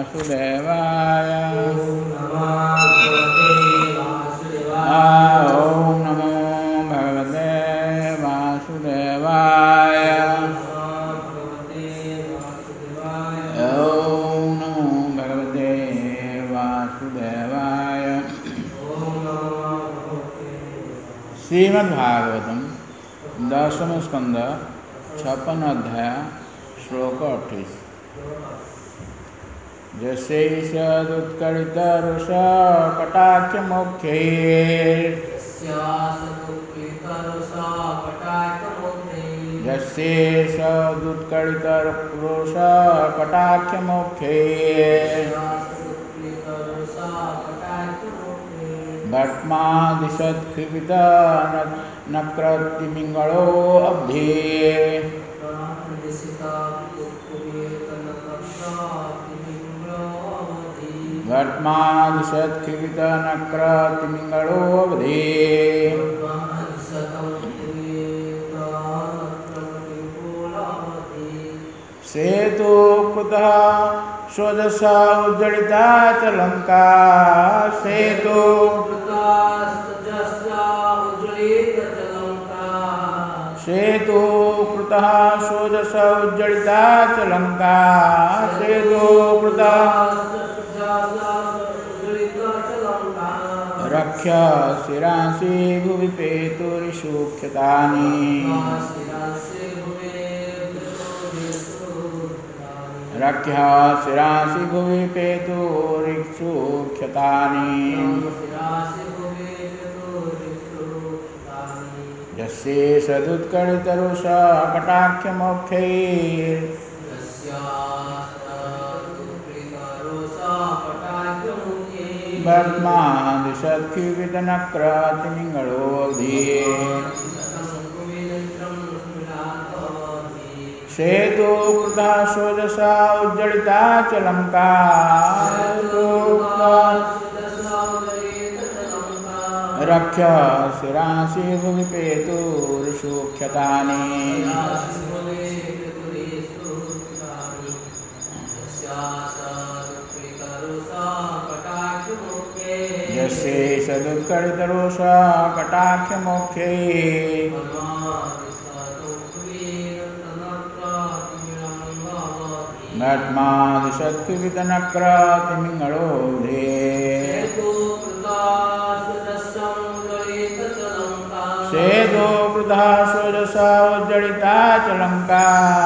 वासुदेवाय। ॐ नमो भगवते वासुदेवाय। ॐ नमो भगवते वासुदेवाय। श्रीमद्भागवतम 10वें स्कंद 56 अध्याय श्लोक 28। यस्यैषदुत्कटितरुषा कटाक्षमोक्षैः यस्यैषदुत्कटितरुषा कटाक्षमोक्षैः भस्मादिशत्कृता नक्रतिमिङ्गलो अब्धेः भस्मादिशत्कृता नक्रतिमिङ्गलो अब्धेः सेतु कृतः स्वदशा उज्जडिता च लङ्का सेतु कृतः स्वदशा उज्जडिता च लङ्का सेतु कृतः रक्ष्य शिरांसि भुवि पेतुरिषुक्षतानि रक्ष्य शिरांसि भुवि पेतुरिषुक्षतानि यस्यैषदुत्कटितरुषा कटाक्षमोक्षैः भस्मादिशत्कृतनक्रतिमिङ्गलो अब्धेः सेतु कृतः स्वदशा उज्जडिता च लङ्का रक्ष्य शिरांसि भुवि पेतुरिषुक्षतानि यस्यैषदुत्कटितरुषा कटाक्षमोक्षैः भस्मादिशत्कृतनक्रतिमिङ्गलो अब्धेः सेतु कृतः स्वदशा उज्जडिता च लङ्का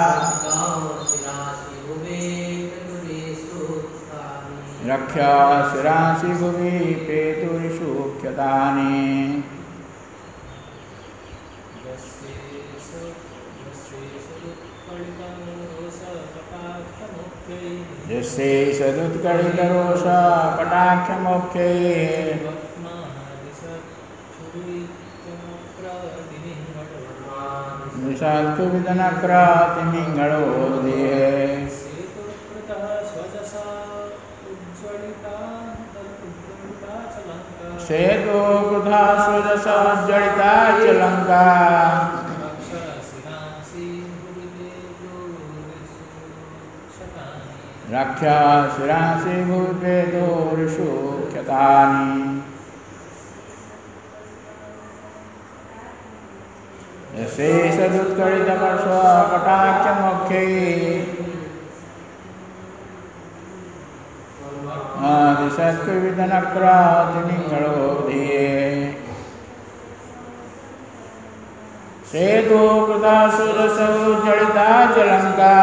रक्ष्य शिरांसि भुवि पेतुरिषुक्षतानि यस्यैषदुत्कटितरुषा कटाक्षमोक्षैः निषत्कृतनक्रतिमिङ्गलो अब्धेः सेतु कृतः स्वदशा उज्जडिता च लङ्का रक्ष्य शिरांसि भुवि पेतुरिषुक्षतानि यस्यैषदुत्कटितरुषा कटाक्षमोक्षैः दिशत्कृतनक्रतिमिङ्गलो अब्धेः सेतु कृतः स्वदशा उज्जडिता च लङ्का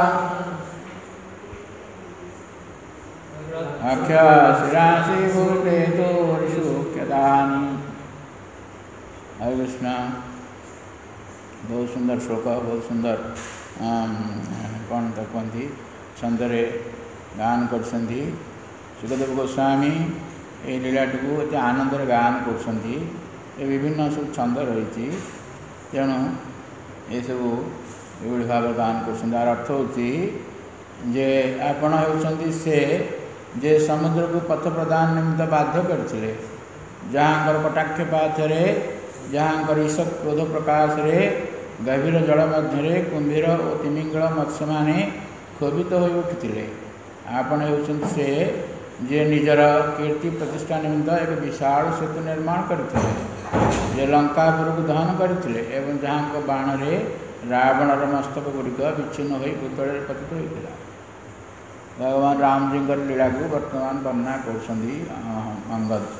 रक्ष्य शिरांसि भुवि पेतुरिषुक्षतानि। हरे कृष्ण। बहुत सुंदर श्लोक, बहुत सुंदर कौन तक कहती छंदरे गान कर सुखदेव गोस्वामी ये लीलाटी को एत आनंदर गान कर विभिन्न सब छंद रही तेणु ये सब ये भाव गान कर अर्थ होची जे आपण होती से जे समुद्र को पथ प्रदान निमित्त बाध्य करते जहाँकर कटाक्ष पाथरे जहाँकर ईशत क्रोध प्रकाश रे गभीर जल मध्य कुंभीर और तिमिंगल मत्स्य माने क्षोभित हो उठिले आपण हेउछन्ति से जे निजर कीर्ति प्रतिष्ठा निमित्त एक विशाल सेतु निर्माण करथिले, जे लंकापुर को दहन करथिले एवं जहाँ बाण रे रावणर मस्तक गुड़िक विच्छिन्न हो भूतल पतित होता। भगवान राम जी लीला को वर्तमान वर्णना कर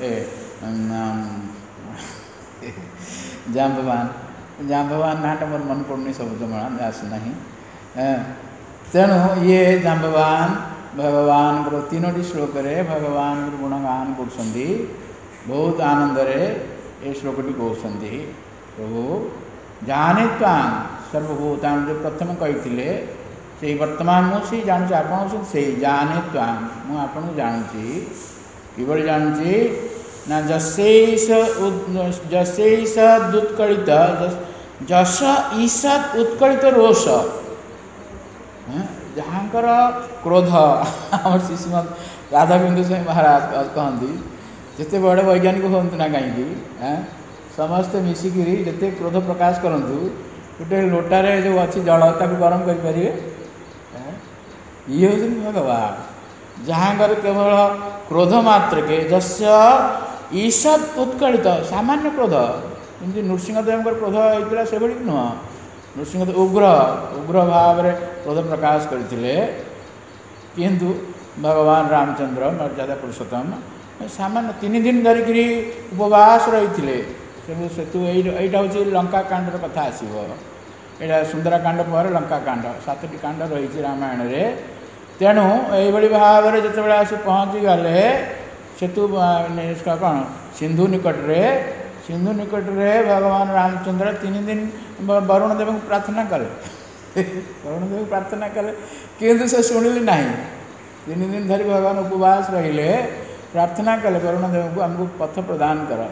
जाम्बवान नाट मोर मन पड़नी शब्द माला आसना। तेणु ये जाम्बवान भगवान तीनोटी श्लोक भगवान गुणगान कर बहुत आनंद ये श्लोकटी कहते प्रभु जाने तान सर्वभूतान जो प्रथम कही से वर्तमान मुझे जानूँ आप से जाने तान मुझे जानूँ किभली जानूँ ना जसैषद उत्कलित जस ईषद उत्कलित रोष जहाँकर क्रोध आम श्रीमद राधाबिंदु स्वामी महाराज कहती जिते बड़े वैज्ञानिक हूँ ना कहीं समस्ते मिसिकी जिते क्रोध प्रकाश करूँ गोटे लोटारे जो अच्छी जल ताक गरम करें ये हूँ भगवान जहाँकर केवल क्रोध मात्र के जस्य ईषद उत्कलित सामान्य क्रोध जमी नृसिंहदेव क्रोध होता से भाई नुह नृसिंहदेव उग्र उग्र भाव में क्रोध प्रकाश करते किंतु भगवान रामचंद्र मर्यादा पुरुषोत्तम सामान्य 3 दिन धरिक उपवास रही सेतु यहीटा हूँ लंका कांडर कथा आसो यहाँ सुंदराकांड पर लंका कांड 7टी कांड रही रामायण रे तेणु यही भाव में जिते आस पहुँची गले सेतु कौन सिंधु निकट रे भगवान रामचंद्र 3 दिन वरुण देव को प्रार्थना कले वरुण देव प्रार्थना कले किंतु से शुणिले ना 3 दिन धरी भगवान उपवास रहिले प्रार्थना कले वरुण देव को आमको पथ प्रदान कर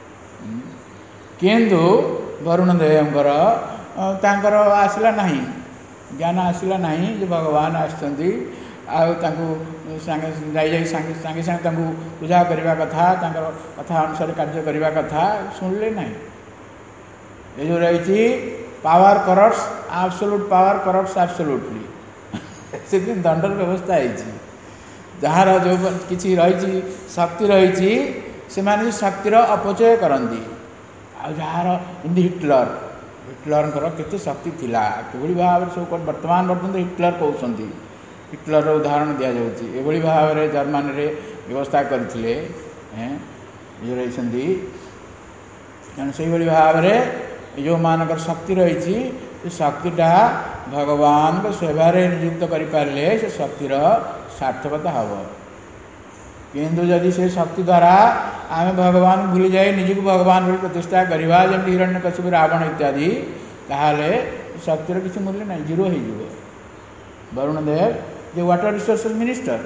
किंतु वरुण देवकर तांकर आसला नहीं ज्ञान आसला नहीं जो भगवान आसुँच सागे सागे पूजा करने कथा कथा अनुसार कार्य करने कथा शुणिले ना ये जो रही power corrupts absolute power corrupts absolutely से दंडर व्यवस्था है जार जो किसी रही शक्ति रही से शक्तिर अपचय करती जार हिटलर केते शक्ति थिला किभली भाव सब वर्तमान हिटलर कहते हिटलर उदाहरण दि जाऊँगी एभली भाव में जर्मन रे व्यवस्था करते जो रही से भाव में जो मानकर शक्ति रही शक्तिटा भगवान को सेवार नियुक्त करें से शक्तिर सार्थकता हम किंतु जदि से शक्ति द्वारा आम भगवान भूली जाए निजी को भगवान भली प्रतिष्ठा करवा जमी हिरण्यकशिपु रावण इत्यादि ताहले शक्तिर किसी मूल्य ना जीरो हो वरुण देव जो वाटर रिसोर्सेस मिनिस्टर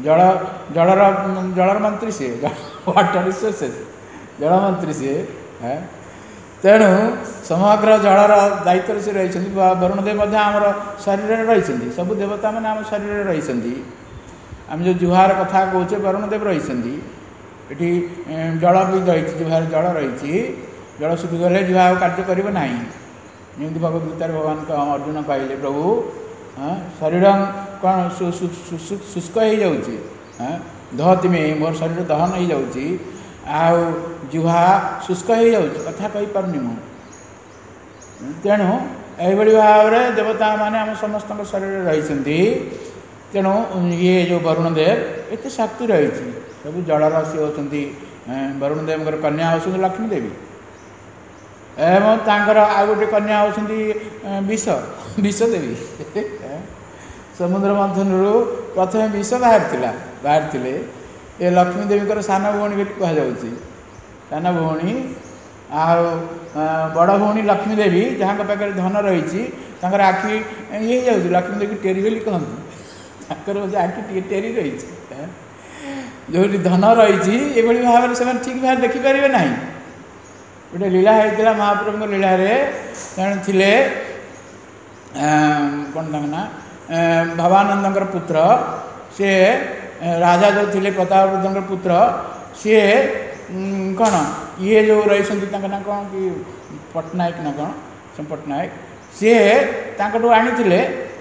जलर मंत्री सी वाटर रिसोर्सेस जल मंत्री सी है तेणु समग्र जलर दायित्व से रही वरुण देव आमर शरीर रही सब देवता मैंने आम शरीर रही आम जो जुहार कथा कहे वरुण देव रही ये जल भी रही जुहार जल रही जल सुखीगले जुहा कार्य कर ना जमी भगवद्गीतार भगवान को अर्जुन कहले प्रभु शरीर कौन शुष्क हो जाऊँगी दहती में मोर शरीर दहन हो जाऊँगी जुहा शुष्क हो जाऊँगी कथा कही पारनी मु तेणु यही भाव में देवता माने आम समस्त शरीर रही तेणु ये जो वरुण देव एत शक्ति रही सब जलर सी होती वरुण देव कन्या होती लक्ष्मी देवी एवं तांकर आ गोटे कन्या होती विष देवी समुद्र मंथन प्रथम विष बाहर ये लक्ष्मी देवी सान भौणी कहुच्छी सान भौणी बड़ भौणी लक्ष्मी देवी जहाँ पाखे धन रही आखि ये जाऊँगी लक्ष्मी देवी टेरी बोली कहती आखि टेरी रही जो धन रही ये भाव में से ठीक भाव देखिपारे ना गोटे लीला होता महाप्रभु लीला थे कौन ना भवानंद पुत्र सी राजा जो थे प्रतापरुद्र पुत्र सी कौन ये जो रही ना कौन कि पट्टनायक ना कौन से पट्टनायक सी आनी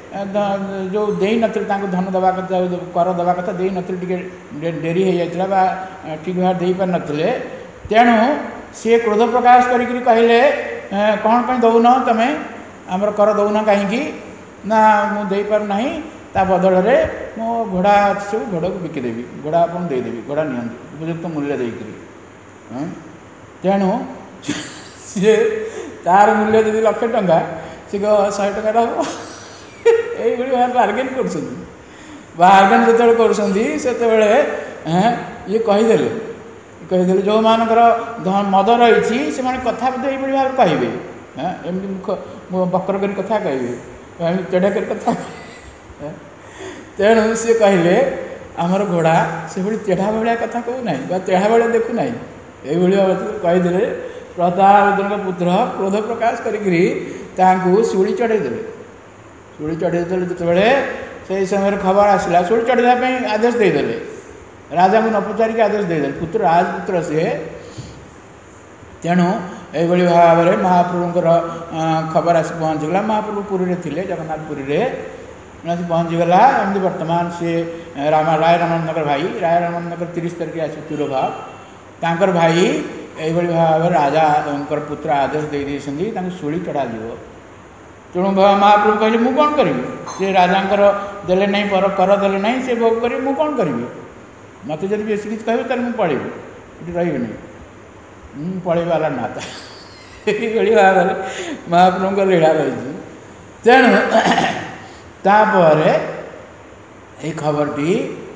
ଯେଉଁ ଦେଇନଥିଲେ ତାଙ୍କୁ ଧନ ଦେବା କଥା କର ଦେବା କଥା ଦେଇନଥିଲେ, ଟିକେ ଡେରି ହୋଇଯାଇଥିଲା ବା ଠିକ୍ ଭାବରେ ଦେଇପାରିନଥିଲେ। ତେଣୁ ସିଏ କ୍ରୋଧ ପ୍ରକାଶ କରିକି କହିଲେ କ'ଣ ପାଇଁ ଦେଉନ ତୁମେ ଆମର କର ଦେଉନ କାହିଁକି? ନା ମୁଁ ଦେଇପାରୁନାହିଁ, ତା ବଦଳରେ ମୋ ଘୋଡ଼ା ଅଛି ସବୁ ଘୋଡ଼ାକୁ ବିକିଦେବି, ଘୋଡ଼ା ଆପଣ ଦେଇଦେବି, ଘୋଡ଼ା ନିଅନ୍ତୁ ଉପଯୁକ୍ତ ମୂଲ୍ୟ ଦେଇକରି। ତେଣୁ ସିଏ ତା'ର ମୂଲ୍ୟ ଯଦି 1,00,000 ଟଙ୍କା, ସେ 100 ଟଙ୍କାରେ ହେବ। ଏଇଭଳି ଭାବରେ ବାର୍ଗେନ୍ କରୁଛନ୍ତି। ବାର୍ଗେନ୍ ଯେତେବେଳେ କରୁଛନ୍ତି ସେତେବେଳେ ଇଏ କହିଦେଲେ ଯେଉଁମାନଙ୍କର ମଦ ରହିଛି ସେମାନେ କଥା ମଧ୍ୟ ଏଇଭଳି ଭାବରେ କହିବେ। ଏମିତି ବକ୍ର କରି କଥା କହିବେ, ଏମିତି ତେଢ଼ା କରି କଥା କହିବେ। ତେଣୁ ସିଏ କହିଲେ ଆମର ଘୋଡ଼ା ସେଭଳି ତେଢ଼ା ଭଳିଆ କଥା କହୁନାହିଁ ବା ତେଢ଼ା ଭଳିଆ ଦେଖୁନାହିଁ। ଏଇଭଳି ଭାବରେ କହିଦେଲେ। ପ୍ରତାପରୁଦ୍ରଙ୍କ ପୁତ୍ର କ୍ରୋଧ ପ୍ରକାଶ କରିକିରି ତାଙ୍କୁ ଶୂଳି ଚଢ଼େଇ ଦେଲେ। ଶୂଳି ଚଢ଼େଇ ଦେଲେ ଯେତେବେଳେ ସେହି ସମୟରେ ଖବର ଆସିଲା, ଶୂଳି ଚଢ଼େଇବା ପାଇଁ ଆଦେଶ ଦେଇଦେଲେ। ରାଜାଙ୍କୁ ନ ପଚାରିକି ଆଦେଶ ଦେଇଦେଲେ, ରାଜପୁତ୍ର ସିଏ। ତେଣୁ ଏଇଭଳି ଭାବରେ ମହାପ୍ରଭୁଙ୍କର ଖବର ଆସି ପହଞ୍ଚିଗଲା। ମହାପ୍ରଭୁ ପୁରୀରେ ଥିଲେ, ଜଗନ୍ନାଥ ପୁରୀରେ ଆସି ପହଞ୍ଚିଗଲା। ଏମିତି ବର୍ତ୍ତମାନ ସିଏ ରାୟ ରାମାନନ୍ଦଙ୍କର ଭାଇ, ରାୟ ରାମାନନ୍ଦଙ୍କର 30 ତାରିଖରେ ଆସି ତିରୋଭାବ, ତାଙ୍କର ଭାଇ ଏଇଭଳି ଭାବରେ ରାଜାଙ୍କର ପୁତ୍ର ଆଦେଶ ଦେଇଦେଇଛନ୍ତି ତାଙ୍କୁ ଶୂଳି ଚଢ଼ାଯିବ। ତେଣୁ ମହାପ୍ରଭୁ କହିଲେ ମୁଁ କ'ଣ କରିବି? ସେ ରାଜାଙ୍କର ଦେଲେ ନାହିଁ, କର ଦେଲେ ନାହିଁ, ସେ ଭୋଗ କରିବି, ମୁଁ କ'ଣ କରିବି? ମୋତେ ଯଦି ବେଶୀ କିଛି କହିବେ ତାହେଲେ ମୁଁ ପଳେଇବି, ଏଠି ରହିବିନି, ମୁଁ ପଳେଇବି ଅଲାରନାଥ। ଏଇଭଳି ଭାବରେ ମହାପ୍ରଭୁଙ୍କ ଲୀଳା ରହିଛି। ତେଣୁ ତାପରେ ଏଇ ଖବରଟି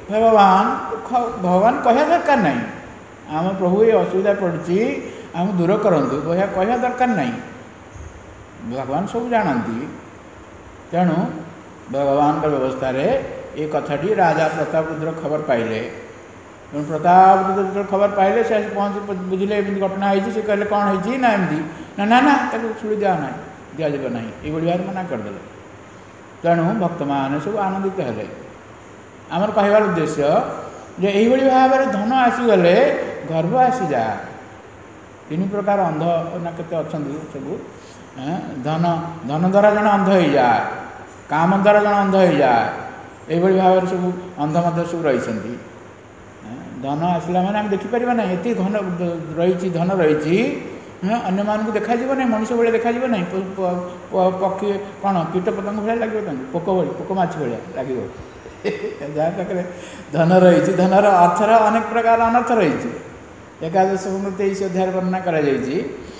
ଭଗବାନ କହିବା ଦରକାର ନାହିଁ, ଆମ ପ୍ରଭୁ ଏ ଅସୁବିଧା ପଡ଼ିଛି, ଆମକୁ ଦୂର କରନ୍ତୁ, କହିବା ଦରକାର ନାହିଁ। ଭଗବାନ ସବୁ ଜାଣନ୍ତି। ତେଣୁ ଭଗବାନଙ୍କ ବ୍ୟବସ୍ଥାରେ ଏ କଥାଟି ରାଜା ପ୍ରତାପରୁଦ୍ର ଖବର ପାଇଲେ। ତେଣୁ ପ୍ରତାପରୁଦ୍ର ଯେତେବେଳେ ଖବର ପାଇଲେ ସେ ଆସି ପହଞ୍ଚି ବୁଝିଲେ ଏମିତି ଘଟଣା ହେଇଛି। ସେ କହିଲେ କ'ଣ ହେଇଛି? ନା ଏମିତି। ନା ତାକୁ ଶୂଳି ଦିଆଯିବ ନାହିଁ, ଏଇଭଳି ଭାବରେ ମନା କରିଦେଲେ। ତେଣୁ ଭକ୍ତମାନେ ସବୁ ଆନନ୍ଦିତ ହେଲେ। ଆମର କହିବାର ଉଦ୍ଦେଶ୍ୟ ଯେ ଏଇଭଳି ଭାବରେ ଧନ ଆସିଗଲେ ଗର୍ବ ଆସିଯାଏ। 3 ପ୍ରକାର ଅନ୍ଧ ନା କେତେ ଅଛନ୍ତି ସବୁ। ଧନ ଦ୍ୱାରା ଜଣେ ଅନ୍ଧ ହେଇଯାଏ, କାମ ଦ୍ୱାରା ଜଣେ ଅନ୍ଧ ହେଇଯାଏ, ଏଇଭଳି ଭାବରେ ସବୁ ଅନ୍ଧ ମଧ୍ୟ ସବୁ ରହିଛନ୍ତି। ଧନ ଆସିଲା ମାନେ ଆମେ ଦେଖିପାରିବା ନାହିଁ, ଏତେ ଧନ ରହିଛି ଅନ୍ୟମାନଙ୍କୁ ଦେଖାଯିବ ନାହିଁ, ମଣିଷ ଭଳିଆ ଦେଖାଯିବ ନାହିଁ, ପକ୍ଷୀ କ'ଣ କୀଟ ପତଙ୍ଗ ଭଳିଆ ଲାଗିବ, ତାଙ୍କୁ ପୋକ ମାଛି ଭଳିଆ ଲାଗିବ। ଯାହା ପାଖରେ ଧନ ରହିଛି, ଧନର ଅର୍ଥର ଅନେକ ପ୍ରକାର ଅନର୍ଥ ରହିଛି। ଏକାଦଶ 23 ଅଧ୍ୟାୟରେ ବର୍ଣ୍ଣନା କରାଯାଇଛି।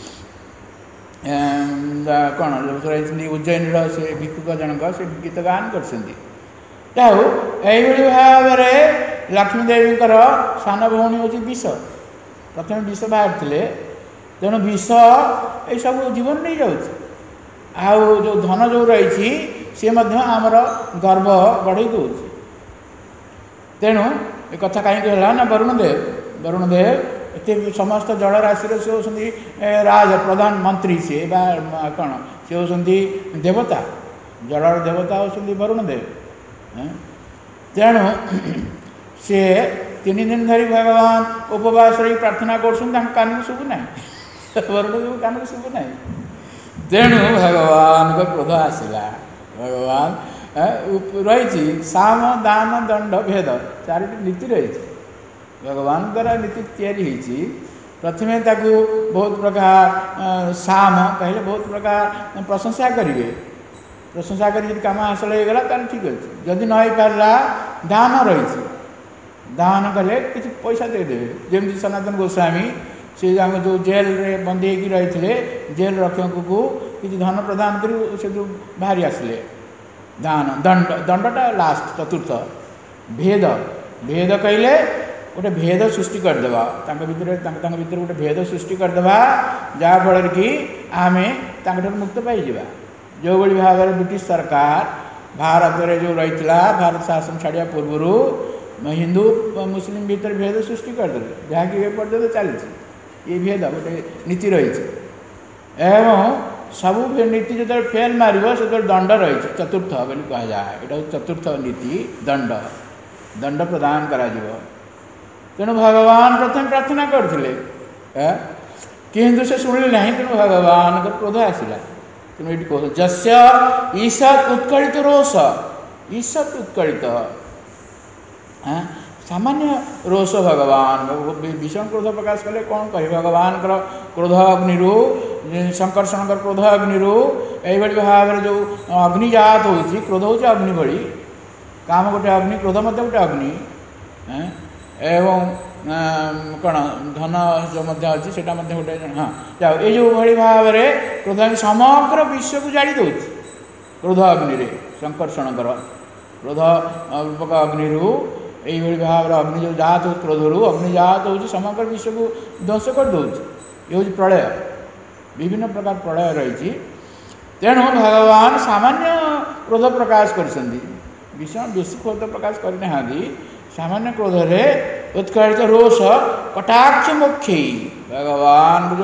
କ'ଣ ରହିଛନ୍ତି ଉଜ୍ଜୟିନୀର ସେ ଭିକ୍ଷୁକ ଜଣକ, ସେ ଗୀତ ଗାନ କରିଛନ୍ତି। ଆଉ ଏଇଭଳି ଭାବରେ ଲକ୍ଷ୍ମୀ ଦେବୀଙ୍କର ସାନ ଭଉଣୀ ହେଉଛି ବିଷ। ପ୍ରଥମେ ବିଷ ବାହାରିଥିଲେ, ତେଣୁ ବିଷ ଏସବୁ ଜୀବନ ନେଇଯାଉଛି। ଆଉ ଯେଉଁ ଧନ ଯେଉଁ ରହିଛି ସିଏ ମଧ୍ୟ ଆମର ଗର୍ବ ବଢ଼େଇ ଦେଉଛି। ତେଣୁ ଏ କଥା କାହିଁକି ହେଲା ନା ବରୁଣଦେବ ଏତେ ସମସ୍ତ ଜଳରାଶିର ସେ ହେଉଛନ୍ତି ପ୍ରଧାନମନ୍ତ୍ରୀ, ସିଏ ବା କ'ଣ ସେ ହେଉଛନ୍ତି ଦେବତା, ଜଳର ଦେବତା ହେଉଛନ୍ତି ବରୁଣଦେବ। ତେଣୁ ସିଏ 3 ଦିନ ଧରି ଭଗବାନ ଉପବାସ ରହି ପ୍ରାର୍ଥନା କରୁଛନ୍ତି, ତାଙ୍କ କାନକୁ ଶୁଭୁ ନାହିଁ, ବରୁଣଦେବ କାନକୁ ଶୁଭୁ ନାହିଁ। ତେଣୁ ଭଗବାନଙ୍କ କ୍ରୋଧ ଆସିଲା। ଭଗବାନ ରହିଛି ସାମ ଦାନ ଦଣ୍ଡ ଭେଦ 4ଟି ନୀତି ରହିଛି। ଭଗବାନଙ୍କର ନୀତି ତିଆରି ହେଇଛି। ପ୍ରଥମେ ତାକୁ ବହୁତ ପ୍ରକାର ସାମ କହିଲେ ବହୁତ ପ୍ରକାର ପ୍ରଶଂସା କରିବେ। ପ୍ରଶଂସା କରି ଯଦି କାମ ହାସଲ ହେଇଗଲା ତାହେଲେ ଠିକ୍ ଅଛି। ଯଦି ନ ହେଇପାରିଲା ଦାନ ରହିଛି, ଦାନ କଲେ କିଛି ପଇସା ଦେଇଦେବେ। ଯେମିତି ସନାତନ ଗୋସ୍ୱାମୀ ସେ ଆମ ଯେଉଁ ଜେଲରେ ବନ୍ଦୀ ହେଇକି ରହିଥିଲେ, ଜେଲ ରକ୍ଷକଙ୍କୁ କିଛି ଧନ ପ୍ରଦାନ କରି ସେ ଯେଉଁ ବାହାରି ଆସିଲେ। ଦାନ ଦଣ୍ଡଟା ଲାଷ୍ଟ, ଚତୁର୍ଥ। ଭେଦ କହିଲେ ଗୋଟେ ଭେଦ ସୃଷ୍ଟି କରିଦେବା, ତାଙ୍କ ଭିତରେ ଗୋଟେ ଭେଦ ସୃଷ୍ଟି କରିଦେବା, ଯାହାଫଳରେ କି ଆମେ ତାଙ୍କଠାରୁ ମୁକ୍ତ ପାଇଯିବା। ଯେଉଁଭଳି ଭାବରେ ବ୍ରିଟିଶ ସରକାର ଭାରତରେ ଯେଉଁ ରହିଥିଲା, ଭାରତ ଶାସନ ଛାଡ଼ିବା ପୂର୍ବରୁ ହିନ୍ଦୁ ମୁସଲିମ ଭିତରେ ଭେଦ ସୃଷ୍ଟି କରିଦେଲେ, ଯାହାକି ଏ ପର୍ଯ୍ୟନ୍ତ ଚାଲିଛି। ଏ ଭେଦ ଗୋଟେ ନୀତି ରହିଛି ଏବଂ ସବୁ ନୀତି ଯେତେବେଳେ ଫେଲ୍ ମାରିବ ସେତେବେଳେ ଦଣ୍ଡ ରହିଛି, ଚତୁର୍ଥ ବୋଲି କୁହାଯାଏ। ଏଇଟା ହେଉଛି ଚତୁର୍ଥ ନୀତି, ଦଣ୍ଡ ପ୍ରଦାନ କରାଯିବ। ତେଣୁ ଭଗବାନ ପ୍ରଥମେ ପ୍ରାର୍ଥନା କରିଥିଲେ, କିନ୍ତୁ ସେ ଶୁଣିଲେ ନାହିଁ। ତେଣୁ ଭଗବାନଙ୍କ କ୍ରୋଧ ଆସିଲା। तेणु ये कह जस्य ईषत् उत्कलित रोष ईषत् उत्कलित सामान्य रोष भगवान भीषण क्रोध प्रकाश कले कौन कह भगवान क्रोध अग्नि संकर्षण क्रोध अग्नि यही भाव में जो अग्निजात हो क्रोध हो अग्नि भली काम गोटे अग्नि क्रोध मत गोटे अग्नि एवं कौन धन जो अच्छी से गोटे हाँ जाओ ये जो भाई भाव में क्रोध समग्र विश्व को जाड़ी दौर क्रोध अग्नि संकर्षण क्रोध रूपक अग्नि यही भाव अग्नि जो जात हो क्रोध अग्नि जात हो समग्र विश्व को ध्वंस कर दौर ये हूँ प्रलय विभिन्न प्रकार प्रलय रही तेणु भगवान सामान्य क्रोध प्रकाश कर भीषण बेसी क्रोध प्रकाश करना सामान्य क्रोध रे उत्कलित रोष कटाक्ष मुख्य भगवान को जो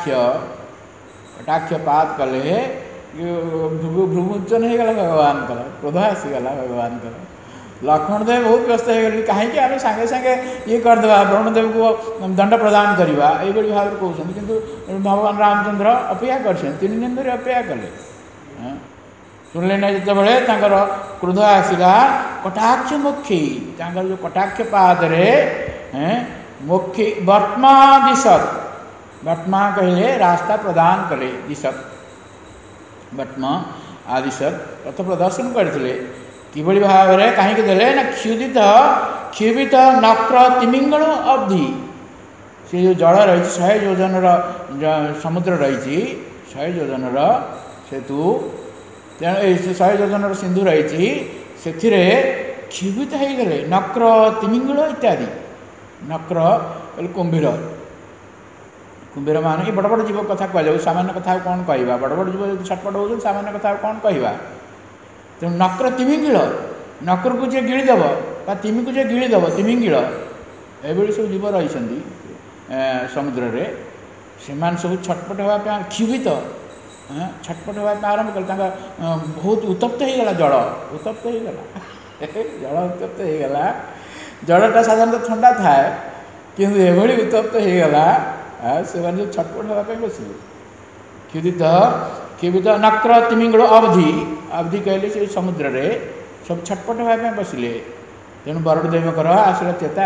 कटाक्ष पात कले भ्रुमुचन हो गला भगवान क्रोध आसीगला भगवान लक्ष्मण देव बहुत व्यस्त हो गए कहीं आम सागे सागे ये करदे ब्रह्मदेव को दंड प्रदान करवा ये भाव में कहते किंतु भगवान रामचंद्र अपेक्षा कर 3 दिन धरी अपेक्षा कले शुणिले ना जिते क्रोध आसला कटाक्ष मुखी जो कटाक्ष पादरे मुखी वर्तमा दिशत वर्तमा कहले रास्ता प्रदान कले दिशत वर्तमा आदिशत पथ प्रदर्शन करते किभली भाव में कहीं देले ना क्षुभित नक्र तिमिंगल अवधि से जो जल रही 100 योजन समुद्र रही 100 योजन सेतु 100 योजन सिंधु रही से क्षुभित हो गले नक्र तिमिंगल इत्यादि नक्र कुंभीर कुंभीर मान बड़ बड़ जीव कथा कह सामान्य कथा कौन कह बड़ बड़ जीव छटपट हो सामान्य कथा कौन कह तेणु नक्र तिमिंगिल नक्र को जे गिड़ीदेव तिमी को जे गिड़ीदेव तिमिंगिल ये सब जीव रही समुद्र रे से सब छटपट होगा क्षुभित छटपट होगा आरंभ कर बहुत उत्तप्त हो गला जल उत्तप्त हो गला जल उत्तप्त हो गला जलटा साधारणतः ठंडा थाए किंतु एभली उत्तप्त हो गला से छटपट होगा बसिले क्षुभित नक्र तिमिंगल अवधि अवधि कहले से समुद्र रे सब छटपट होगा बसिले तेणु बरुणदेव आसला चेता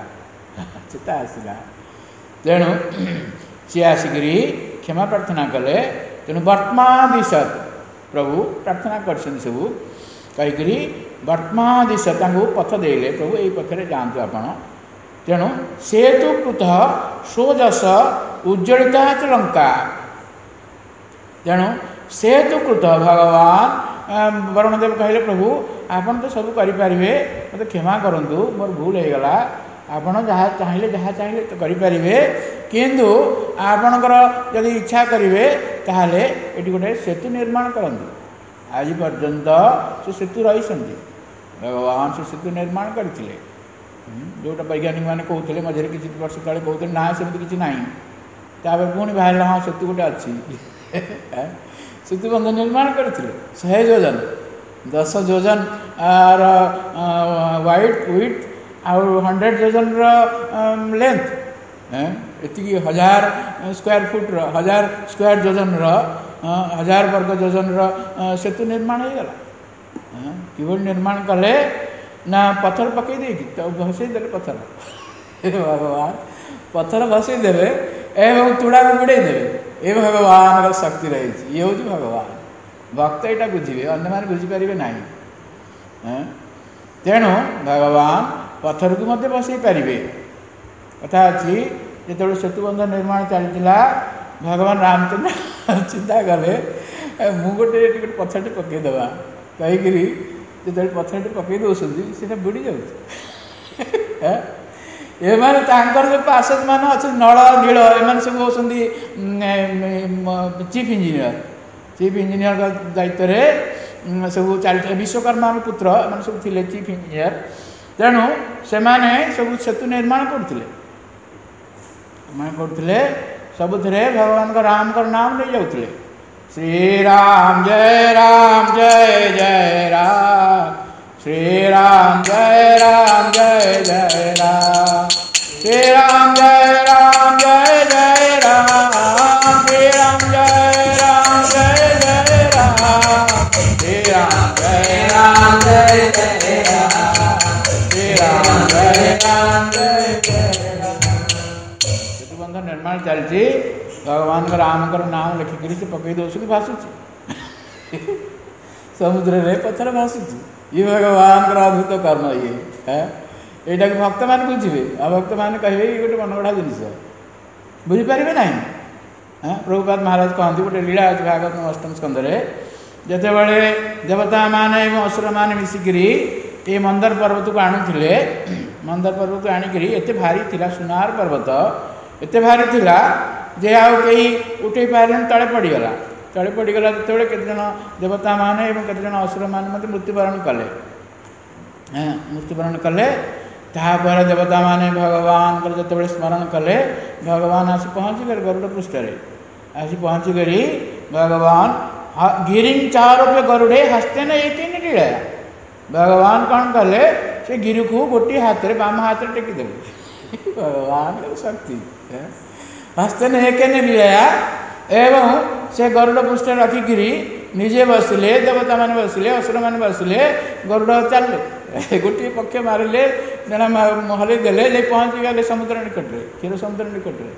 आसला तेणु सी आसिक क्षमा प्रार्थना कले तेणु वर्तमा दिशत प्रभु प्रार्थना कर सब कहीकि वर्तमा दिशत पथ देले प्रभु यही पथरे जातु आपण तेणु सेतु कृत सोजस उज्ज्वलिता च लंका तेणु सेतु कृत भगवान वरुणदेव कहले प्रभु आपन तो सब करें मत क्षमा करूँ मोर भूल हो गला आपण जहाँ चाहिए तो करें किंतु आपणकर जदि इच्छा करेंगे ताहले एटी गोटे सेतु निर्माण करंतु आज पर्यंत से सेतु रही भगवान से सेतु निर्माण करते जोटा वैज्ञानिक मैंने कहते मझे किसी वर्ष तले कहते ना सेमती किसी ना पुणी बाहर हाँ सेतु गोटे अच्छी सेतुबंध निर्माण करते 100 योजन 10 योजन वाइट विथ आउ 100 योजन लेंथ एति 1000 स्क्वायर फुट 1000 स्क्वायर योजन 1000 वर्ग योजन सेतु निर्माण हो गला किभली निर्माण कले ना पत्थर पकई दे भसई पत्थर भगवान पत्थर भसई देवे एवं तुड़ा को बुड़े देवे ये भगवान शक्ति रही ये हूँ भगवान भक्त यहाँ बुझे अन्य मैंने बुझीपारे ना तेणु भगवान पत्थर को मत बसई पारे कथा अच्छी जो सेतुबंध निर्माण चलता भगवान रामचंद्र चिंता कले मु गोटे पत्थर पकईदे कहीकि जो पत्थर पकई दौरान बुड़ी जाऊँ ये जो पार्षद मान अच्छे नल नील एम सब होती चीफ इंजीनियर दायित्व में सब चलते विश्वकर्मा पुत्र एम सब थे चीफ इंजीनियर तेणु से सब सेतु निर्माण करते सबुरे भगवान राम का नाम नहीं जाते श्री राम जय राम जय जय राम श्री राम जय राम जय जय राम श्री राम जय राम जय जय राम श्री राम जय राम जय जय राम सेतुबंध निर्माण चलती भगवान राम नाम लिखिकी से पकई दौर भाषुची समुद्र रे पथर भाषुची ये भगवान अद्भुत कर्म ये यहाँ भक्त मान बुझे अभक्त मैंने कहे ये गोटे मनगढ़ा जिनस बुझीपारे ना प्रभुपाद महाराज कहते गोटे लीला अच्छे भागवत अष्टम स्कंदे जिते बड़े देवता माने असुर मैंने मिसिकी ये मंदर पर्वत को आणुले मंदर पर्वत को आणिक एत भारी थिला सुनार पर्वत एत भारी थिला जे आउ कई उठे पारे तले पड़गला जिते केते देवता माने केते असुर मैंने मृत्युवरण कले मृत्युवरण कले तापर देवता माने भगवान जो स्मरण कले भगवान आसी पहुँची गए गरुड़ पृष्ठ आसी पहुँची गरी भगवान गिरी चारोपे गरुड़े हस्ते न एक लीला भगवान कौन कले से गिरी को गोटे हाथ में बाम हाथ में टेकी देवे भगवान शक्ति हस्ते न एक लीला एवं से गरुड़ पृष्ठ रखिकी निजे बसिले देवता मान बसिले असुर मान बसिले गरुड़ चलले गोटे पक्ष मारे जन हल देले पहुँची गले समुद्र निकट में क्षीर समुद्र निकट में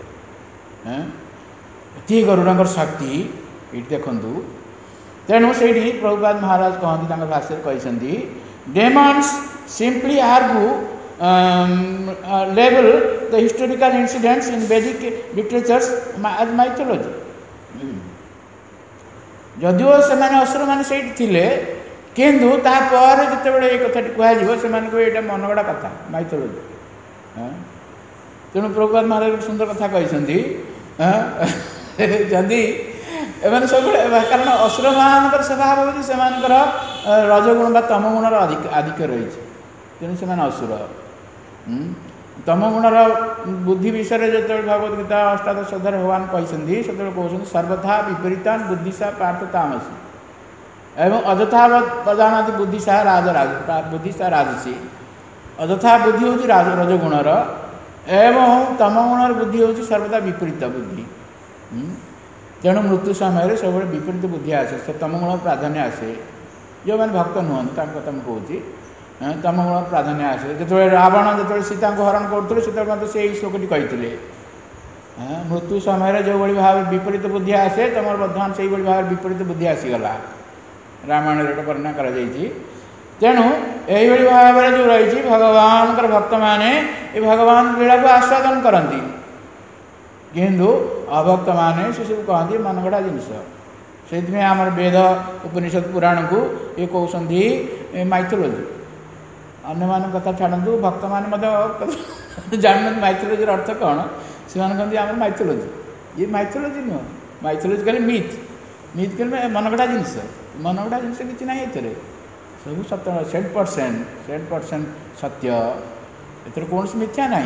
ये गरुड़ शक्ति ये देखु तेणु से प्रभुपाद महाराज कहते भाष्य कहते demons simply argue level the historical incidents in Vedic literatures as mythology जदिओ से असुर मैंने से किंतु तापर जिते ये कथा कह से मनगढ़ा कथा माइथोलॉजी तेणु प्रभुपाद महाराज सुंदर कथा कहते जदि एवं सब कारण असुर मान स्वभाव होती से रजगुण तम गुणर आधिक्य रही तेणु से असुर तम गुणर बुद्धि विषय जो भगवद गीता अष्टादश अध्याय भगवान कहते से कहते सर्वथा विपरीतान बुद्धिशा पार्थ तामसी एवं अजथा प्रजानाति बुद्धिशा बुद्धिशा राजसी अजथा बुद्धि हूँ रजगुणर एवं तम गुणर बुद्धि हूँ सर्वदा विपरीत बुद्धि तेणु मृत्यु समय सब विपरीत बुद्धि आसे से तम गुण प्राधान्य आसे जो मैंने भक्त नुहत कथा मुझे तम गुण प्राधान्य आसे जो रावण जो सीता को हरण करते से श्लोकटी कहते मृत्यु समय जो भाव विपरीत बुद्धि आसे तुम बर्तमान से भाव विपरीत बुद्धि आसीगला रामायण वर्णना कर तेणु यही भाव में जो रही भगवान भक्त मैंने भगवान लीला को आस्वादन करती किंतु अभक्त माने से सब कहते मनगढ़ा जिनस से आम वेद उपनिषद पुराण को ये कहते माइथोलॉजी अन्य मान कथा छाड़ू भक्त मैंने जान माइथोलॉजी अर्थ कौन से कहते आम माइथोलॉजी ये माइथोलॉजी नुह माइथोलॉजी कहले मिथ मिथ कहले मनगढ़ा जिनस किसी ना ये सब सत्य 100% सत्य एथर कौन मिथ्या ना